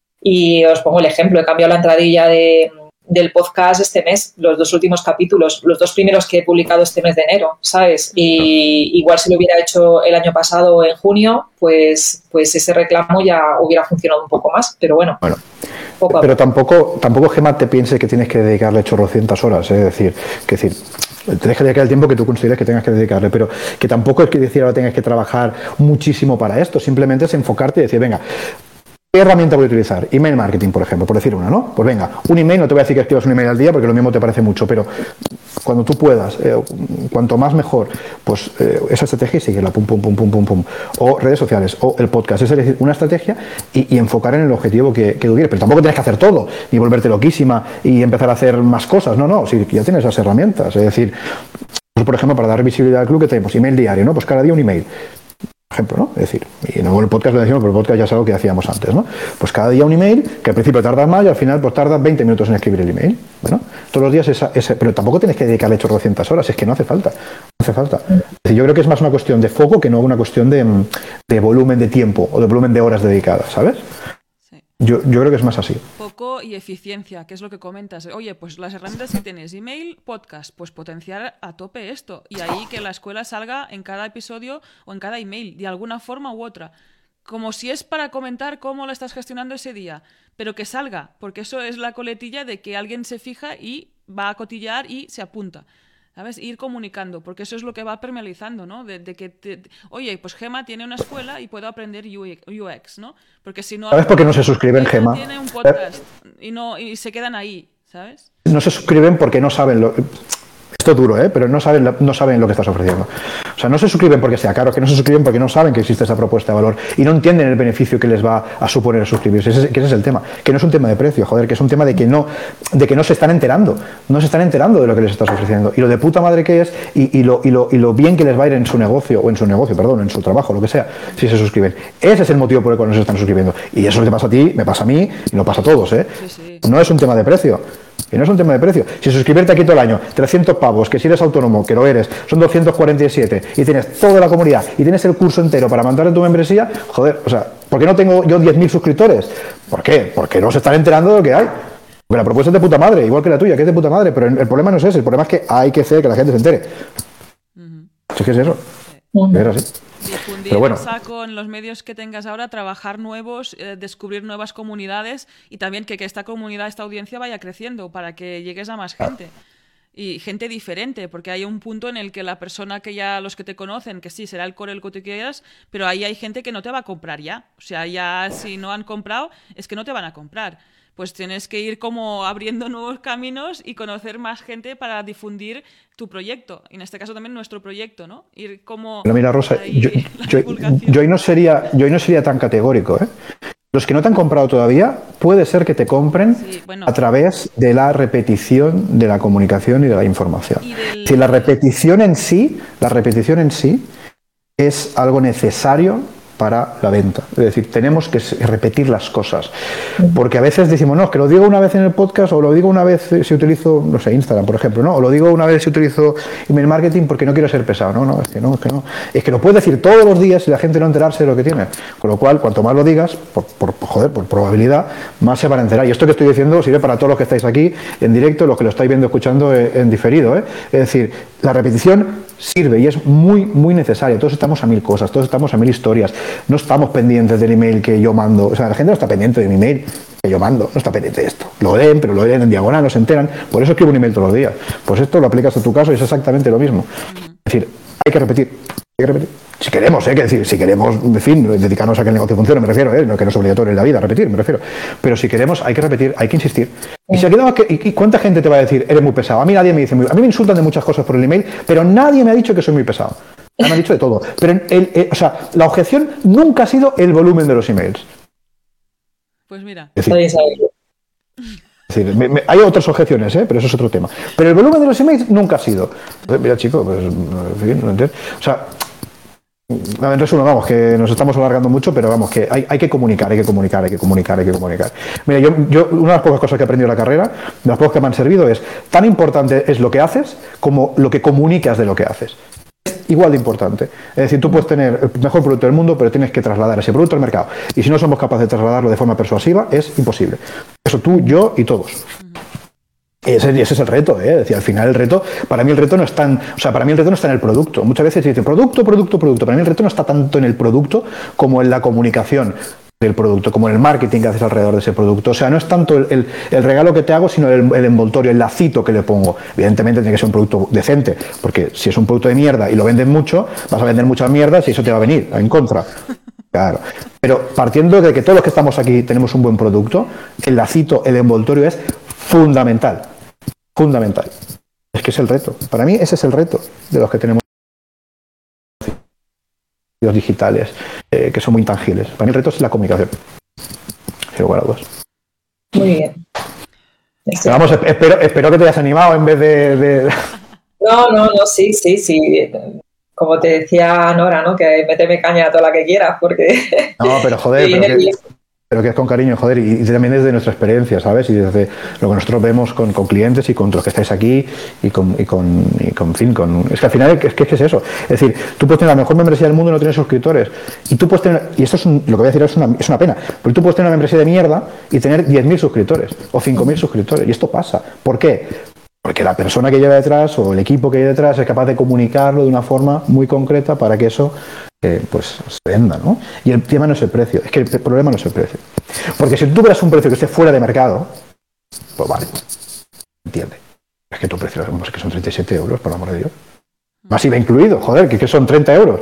Y os pongo el ejemplo, he cambiado la entradilla de, del podcast este mes, los dos últimos capítulos, los dos primeros que he publicado este mes de enero, ¿sabes? Y igual si lo hubiera hecho el año pasado o en junio, pues, pues ese reclamo ya hubiera funcionado un poco más, pero bueno.
Bueno. Pero tampoco, tampoco, Gemma, te pienses que tienes que dedicarle chorrocientas horas, ¿eh? Es decir, que decir, tienes que dedicar el tiempo que tú consideres que tengas que dedicarle, pero que tampoco es que decir ahora tengas que trabajar muchísimo para esto, simplemente es enfocarte y decir, venga, ¿qué herramienta voy a utilizar? Email marketing, por ejemplo, por decir una, ¿no? Pues venga, un email, no te voy a decir que escribas un email al día porque lo mismo te parece mucho, pero cuando tú puedas, eh, cuanto más mejor, pues eh, esa estrategia y seguirla, pum, pum, pum, pum, pum, pum. O redes sociales, o el podcast, es decir, una estrategia y, y enfocar en el objetivo que, que tú quieres. Pero tampoco tienes que hacer todo, ni volverte loquísima y empezar a hacer más cosas, no, no, si ya tienes esas herramientas, es decir, pues, por ejemplo, para dar visibilidad al club que tenemos, email diario, ¿no? Pues cada día un email. Ejemplo, ¿no? Es decir, y no el podcast lo decimos, pero el podcast ya es algo que hacíamos antes, ¿no? Pues cada día un email, que al principio tardas más y al final pues tardas veinte minutos en escribir el email. Bueno, todos los días esa, ese, pero tampoco tienes que dedicarle chorrocientas horas, es que no hace falta, no hace falta. Es decir, yo creo que es más una cuestión de foco que no una cuestión de, de volumen de tiempo o de volumen de horas dedicadas, ¿sabes? Yo, yo creo que es más así.
Foco y eficiencia, que es lo que comentas. Oye, pues las herramientas que tienes, email, podcast, pues potenciar a tope esto. Y ahí que la escuela salga en cada episodio o en cada email, de alguna forma u otra. Como si es para comentar cómo lo estás gestionando ese día, pero que salga, porque eso es la coletilla de que alguien se fija y va a cotillar y se apunta. ¿Sabes? Ir comunicando, porque eso es lo que va permealizando, ¿no? De, de que, te, oye, pues Gemma tiene una escuela y puedo aprender U X, ¿no? Porque si no...
¿Sabes por qué no se suscriben, Gemma?
Tiene un podcast y, no, y se quedan ahí, ¿sabes?
No se suscriben porque no saben lo... Esto es duro, ¿eh? Pero no saben, no saben lo que estás ofreciendo. O sea, no se suscriben porque sea caro, que no se suscriben porque no saben que existe esa propuesta de valor y no entienden el beneficio que les va a suponer suscribirse. Ese, que ese es el tema. Que no es un tema de precio, joder, que es un tema de que no, de que no se están enterando. No se están enterando de lo que les estás ofreciendo. Y lo de puta madre que es y, y, lo, y, lo, y lo bien que les va a ir en su negocio, o en su negocio, perdón, en su trabajo, lo que sea, si se suscriben. Ese es el motivo por el cual no se están suscribiendo. Y eso te pasa a ti, me pasa a mí y no pasa a todos, ¿eh? Sí, sí. No es un tema de precio. Y no es un tema de precio. Si suscribirte aquí todo el año, trescientos pavos, que si eres autónomo, que lo eres, son doscientos cuarenta y siete, y tienes toda la comunidad, y tienes el curso entero para mandar tu membresía, joder, o sea, ¿por qué no tengo yo diez mil suscriptores? ¿Por qué? Porque no se están enterando de lo que hay. Porque la propuesta es de puta madre, igual que la tuya, que es de puta madre, pero el, el problema no es ese, el problema es que hay que hacer que la gente se entere. Uh-huh. ¿Sí que es eso? Uh-huh. Es así.
Difundir Pero bueno. saco en los medios que tengas ahora, trabajar nuevos, eh, descubrir nuevas comunidades y también que, que esta comunidad, esta audiencia vaya creciendo para que llegues a más gente. Y gente diferente, porque hay un punto en el que la persona que ya, los que te conocen, que sí, será el core el que tú quieras, pero ahí hay gente que no te va a comprar ya. O sea, ya si no han comprado, es que no te van a comprar. Pues tienes que ir como abriendo nuevos caminos y conocer más gente para difundir tu proyecto. Y en este caso también nuestro proyecto, ¿no? Ir como...
Pero mira, Rosa, yo, yo, yo, hoy no sería, yo hoy no sería tan categórico, ¿eh? Los que no te han comprado todavía, puede ser que te compren sí, bueno, a través de la repetición de la comunicación y de la información. Del... Si la repetición en sí, la repetición en sí, es algo necesario para la venta. Es decir, tenemos que repetir las cosas. Porque a veces decimos, no, que lo digo una vez en el podcast o lo digo una vez si utilizo, no sé, Instagram, por ejemplo, ¿no? O lo digo una vez si utilizo email marketing porque no quiero ser pesado. No, no, es que no, es que no. Es que lo puedes decir todos los días y la gente no enterarse de lo que tiene. Con lo cual, cuanto más lo digas, por, por, joder, por probabilidad, más se van a enterar. Y esto que estoy diciendo sirve para todos los que estáis aquí en directo, los que lo estáis viendo, escuchando en diferido, ¿eh? Es decir, la repetición sirve y es muy, muy necesaria. Todos estamos a mil cosas, todos estamos a mil historias. No estamos pendientes del email que yo mando. O sea, la gente no está pendiente de mi email que yo mando, no está pendiente de esto. Lo leen, pero lo leen en diagonal, no se enteran. Por eso escribo un email todos los días. Pues esto lo aplicas a tu caso y es exactamente lo mismo. Es decir, hay que repetir. Hay que repetir. Si queremos, ¿eh? Que decir, si queremos, en fin, dedicarnos a que el negocio funcione, me refiero, ¿eh? No que no es obligatorio en la vida, repetir, me refiero. Pero si queremos, hay que repetir, hay que insistir. Y si ha quedado que, y, y cuánta gente te va a decir, eres muy pesado. A mí nadie me dice, muy, a mí me insultan de muchas cosas por el email, pero nadie me ha dicho que soy muy pesado. Me han dicho de todo. Pero el, el, o sea, la objeción nunca ha sido el volumen de los emails.
Pues mira.
Es decir, es decir me, me, hay otras objeciones, ¿eh? Pero eso es otro tema. Pero el volumen de los emails nunca ha sido. Entonces, mira, chico, pues, en fin, no entiendo. O sea, en resumen, vamos, que nos estamos alargando mucho, pero vamos, que hay, hay que comunicar, hay que comunicar, hay que comunicar, hay que comunicar. Mira, yo, yo una de las pocas cosas que he aprendido en la carrera, de las pocas que me han servido, es tan importante es lo que haces como lo que comunicas de lo que haces. Es igual de importante. Es decir, tú puedes tener el mejor producto del mundo, pero tienes que trasladar ese producto al mercado. Y si no somos capaces de trasladarlo de forma persuasiva, es imposible. Eso tú, yo y todos. Ese, ese es el reto, ¿eh? Es decir, al final el reto, para mí el reto no está en, o sea, para mí el reto no está en el producto. Muchas veces se dice producto, producto, producto. Para mí el reto no está tanto en el producto como en la comunicación del producto, como en el marketing que haces alrededor de ese producto. O sea, no es tanto el, el, el regalo que te hago, sino el, el envoltorio, el lacito que le pongo. Evidentemente tiene que ser un producto decente, porque si es un producto de mierda y lo venden mucho, vas a vender muchas mierdas y eso te va a venir en contra. Claro. Pero partiendo de que todos los que estamos aquí tenemos un buen producto, el lacito, el envoltorio es fundamental. Fundamental. Es que es el reto. Para mí ese es el reto de los que tenemos los digitales, eh, que son muy intangibles. Para mí el reto es la comunicación. Sin lugar a dudas.
Muy bien.
Pero vamos, espero, espero que te hayas animado en vez de, de...
No, no, no, sí, sí, sí. Como te decía Nora, ¿no? Que méteme caña a toda la que quieras, porque...
No, pero joder, pero que, pero que es con cariño, joder, y, y también desde nuestra experiencia, ¿sabes? Y desde lo que nosotros vemos con, con clientes y con los que estáis aquí y con, y con, y con, en fin, con... Es que al final es que, es que es eso. Es decir, tú puedes tener la mejor membresía del mundo y no tener suscriptores. Y tú puedes tener... Y esto es un, lo que voy a decir es una, es una pena, pero tú puedes tener una membresía de mierda y tener diez mil suscriptores o cinco mil suscriptores. Y esto pasa. ¿Por qué? Porque la persona que lleva detrás o el equipo que hay detrás es capaz de comunicarlo de una forma muy concreta para que eso eh, pues se venda, ¿no? Y el tema no es el precio, es que el problema no es el precio. Porque si tú tuvieras un precio que esté fuera de mercado, pues vale, entiende. Es que tu precio es que son treinta y siete euros, por el amor de Dios. Más I V A incluido, joder, que, que son treinta euros.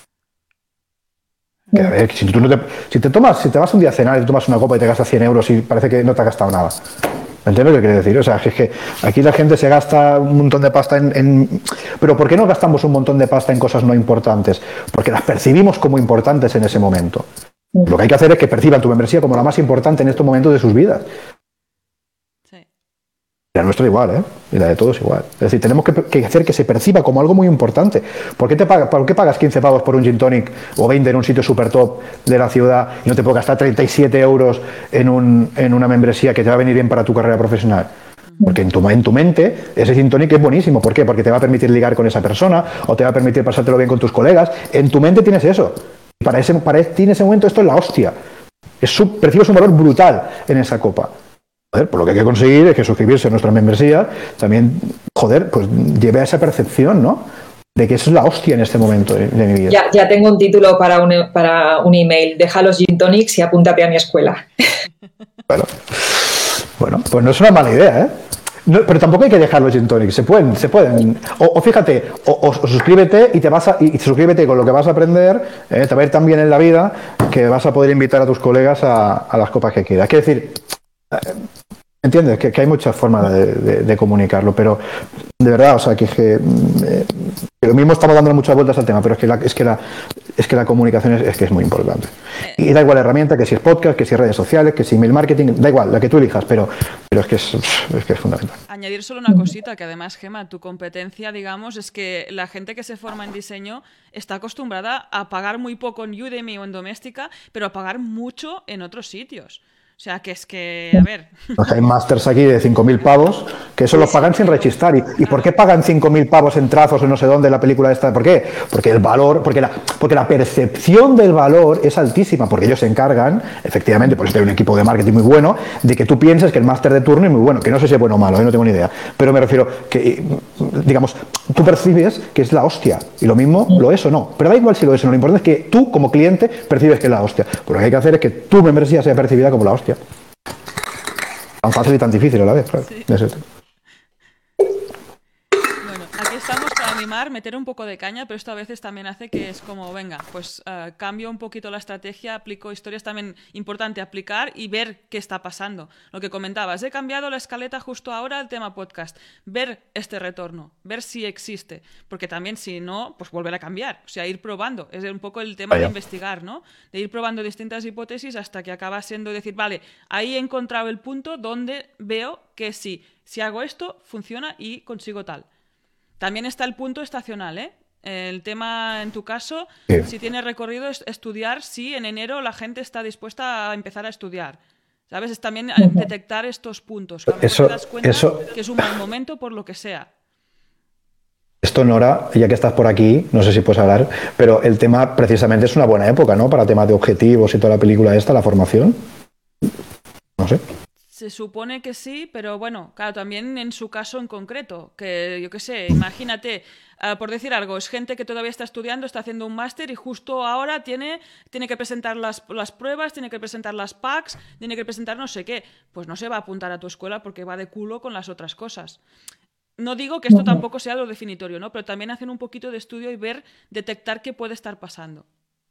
Que, a ver, si tú no te, si te tomas, si te vas un día a cenar y te tomas una copa y te gastas cien euros y parece que no te has gastado nada. ¿Entiendes lo que quiere decir? O sea, es que aquí la gente se gasta un montón de pasta en, en... Pero ¿por qué no gastamos un montón de pasta en cosas no importantes? Porque las percibimos como importantes en ese momento. Lo que hay que hacer es que perciban tu membresía como la más importante en estos momentos de sus vidas. Sí. Y la nuestra igual, ¿eh? Y la de todos igual. Es decir, tenemos que, que hacer que se perciba como algo muy importante. ¿Por qué, te pagas, ¿Por qué pagas quince pavos por un gin tonic o veinte en un sitio super top de la ciudad y no te puedo gastar treinta y siete euros en, un, en una membresía que te va a venir bien para tu carrera profesional? Porque en tu, en tu mente ese gin tonic es buenísimo. ¿Por qué? Porque te va a permitir ligar con esa persona o te va a permitir pasártelo bien con tus colegas. En tu mente tienes eso. Y para ese, para ese, en ese momento esto es la hostia. Es su, percibes un valor brutal en esa copa. Joder, pues lo que hay que conseguir es que suscribirse a nuestra membresía también, joder, pues lleve a esa percepción, ¿no? De que eso es la hostia en este momento de, de mi vida.
Ya, ya tengo un título para un, para un email. Deja los gin tonics y apúntate a mi escuela.
Bueno, bueno, pues no es una mala idea, ¿eh? No, pero tampoco hay que dejar los gin tonics, se pueden, se pueden. O, o fíjate, o, o, o suscríbete y te vas a, y suscríbete con lo que vas a aprender, eh, te va a ir tan bien en la vida que vas a poder invitar a tus colegas a, a las copas que quieras. Quiero decir, entiendes que, que hay muchas formas de, de, de comunicarlo, pero de verdad, o sea, que, que, eh, que lo mismo estamos dando muchas vueltas al tema, pero es que, la, es que la, es que la comunicación es, es que es muy importante. Y da igual la herramienta, que si es podcast, que si es redes sociales, que si email marketing, da igual, la que tú elijas, pero, pero es, que es, es que es fundamental.
Añadir solo una cosita, que además, Gemma, tu competencia, digamos, es que la gente que se forma en diseño está acostumbrada a pagar muy poco en Udemy o en Doméstica, pero a pagar mucho en otros sitios. O sea, que es que, a ver...
Hay másters aquí de cinco mil pavos, que eso los pagan sin rechistar. ¿Y, ¿y por qué pagan cinco mil pavos en trazos o no sé dónde la película esta? ¿Por qué? Porque el valor, porque la, porque la percepción del valor es altísima, porque ellos se encargan, efectivamente, por eso hay un equipo de marketing muy bueno, de que tú pienses que el máster de turno es muy bueno, que no sé si es bueno o malo, ¿eh? No tengo ni idea. Pero me refiero que, digamos, tú percibes que es la hostia, y lo mismo lo es o no. Pero da igual si lo es o no, lo importante es que tú, como cliente, percibes que es la hostia. Pero lo que hay que hacer es que tu membresía sea percibida como la hostia. Tan fácil y tan difícil a la vez, claro.
Sí. Bueno, aquí estamos para animar, meter un poco de caña, pero esto a veces también hace que es como, venga, pues uh, cambio un poquito la estrategia, aplico historias, también importante aplicar y ver qué está pasando. Lo que comentabas, he cambiado la escaleta justo ahora al tema podcast, ver este retorno, ver si existe, porque también si no, pues volver a cambiar, o sea, ir probando, es un poco el tema Vaya. de investigar, ¿no? De ir probando distintas hipótesis hasta que acaba siendo decir, vale, ahí he encontrado el punto donde veo que sí, si hago esto, funciona y consigo tal. También está el punto estacional, ¿eh? El tema, en tu caso, sí. si tienes recorrido, es estudiar si en enero la gente está dispuesta a empezar a estudiar. ¿Sabes? Es también detectar estos puntos. Que a lo mejor te das cuenta eso, que es un mal momento por lo que sea.
Esto, Nora, ya que estás por aquí, no sé si puedes hablar, pero el tema precisamente es una buena época, ¿no? Para temas de objetivos y toda la película esta, la formación. No sé.
Se supone que sí, pero bueno, claro, también en su caso en concreto, que yo qué sé, imagínate, uh, por decir algo, es gente que todavía está estudiando, está haciendo un máster y justo ahora tiene, tiene que presentar las, las pruebas, tiene que presentar las packs, tiene que presentar no sé qué, pues no se va a apuntar a tu escuela porque va de culo con las otras cosas. No digo que esto tampoco sea lo definitorio, ¿no? Pero también hacen un poquito de estudio y ver, detectar qué puede estar pasando.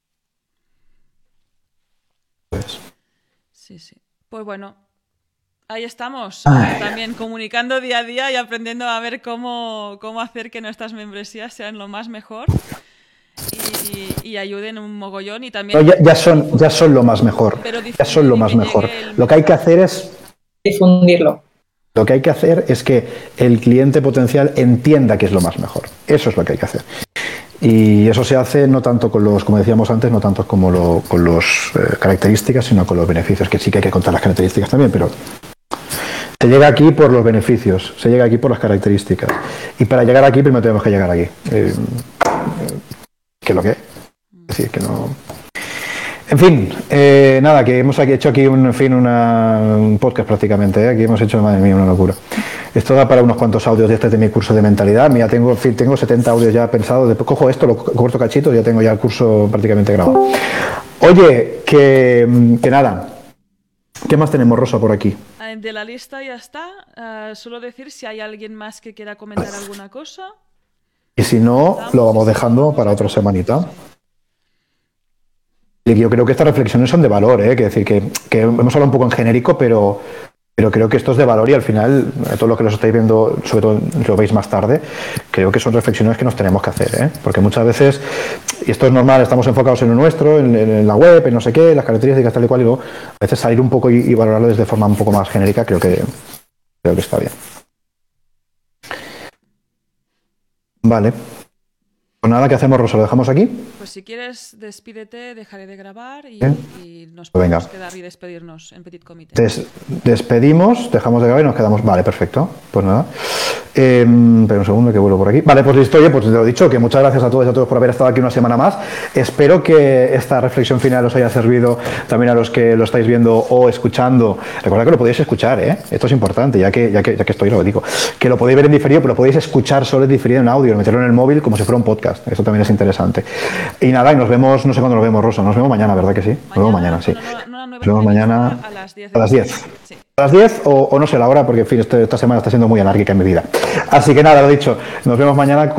Pues.
Sí, sí. Pues bueno. Ahí estamos, Ay. también comunicando día a día y aprendiendo a ver cómo, cómo hacer que nuestras membresías sean lo más mejor y, y ayuden un mogollón y también...
No, ya, ya, son, ya son lo más mejor, ya son lo más mejor. El... Lo que hay que hacer es...
difundirlo.
Lo que hay que hacer es que el cliente potencial entienda que es lo más mejor. Eso es lo que hay que hacer. Y eso se hace no tanto con los, como decíamos antes, no tanto como lo, con las eh, características, sino con los beneficios, que sí que hay que contar las características también, pero... Se llega aquí por los beneficios, se llega aquí por las características. Y para llegar aquí, primero tenemos que llegar aquí. Eh, ¿Qué es lo que es? Es decir, que no... En fin, eh, nada, que hemos aquí hecho aquí un, en fin, una, un podcast prácticamente, ¿eh? Aquí hemos hecho, madre mía, una locura. Esto da para unos cuantos audios de este de mi curso de mentalidad. Mira, tengo, en fin, tengo setenta audios ya pensados. Después cojo esto, lo corto cachitos y ya tengo ya el curso prácticamente grabado. Oye, que, que nada... ¿Qué más tenemos, Rosa, por aquí?
De la lista ya está. Uh, solo decir si hay alguien más que quiera comentar alguna cosa.
Y si no, lo vamos dejando para otra semanita. Y yo creo que estas reflexiones son de valor, ¿eh? Que decir, que, que hemos hablado un poco en genérico, pero, pero creo que esto es de valor y al final, a todos los que los estáis viendo, sobre todo lo veis más tarde, creo que son reflexiones que nos tenemos que hacer, ¿eh? Porque muchas veces, y esto es normal, estamos enfocados en lo nuestro, en, en la web, en no sé qué, las características tal y cual, y luego a veces salir un poco y, y valorarlo desde forma un poco más genérica, creo que, creo que está bien. Vale. Pues nada, ¿qué hacemos, Rosa? ¿Lo dejamos aquí?
Pues si quieres, despídete, dejaré de grabar y,
¿Eh?
y nos
pues
podemos
venga.
quedar y despedirnos en Petit Comité.
Des despedimos, dejamos de grabar y nos quedamos. Vale, perfecto. Pues nada. Eh, pero un segundo que vuelvo por aquí. Vale, pues listo. Oye, pues te lo he dicho, que muchas gracias a todos y a todos por haber estado aquí una semana más. Espero que esta reflexión final os haya servido también a los que lo estáis viendo o escuchando. Recordad que lo podéis escuchar, ¿eh? Esto es importante, ya que, ya que, ya que estoy, lo digo. Que lo podéis ver en diferido, pero lo podéis escuchar solo en diferido en audio, meterlo en el móvil como si fuera un podcast. Esto también es interesante. Y nada, y nos vemos, no sé cuándo nos vemos, Rosa. Nos vemos mañana, ¿verdad que sí? Nos vemos mañana, sí. Nos vemos mañana
a las diez.
A las diez.
Sí.
A las diez o, o no sé la hora, porque en fin, este, esta semana está siendo muy anárquica en mi vida. Así que nada, lo dicho, nos vemos mañana.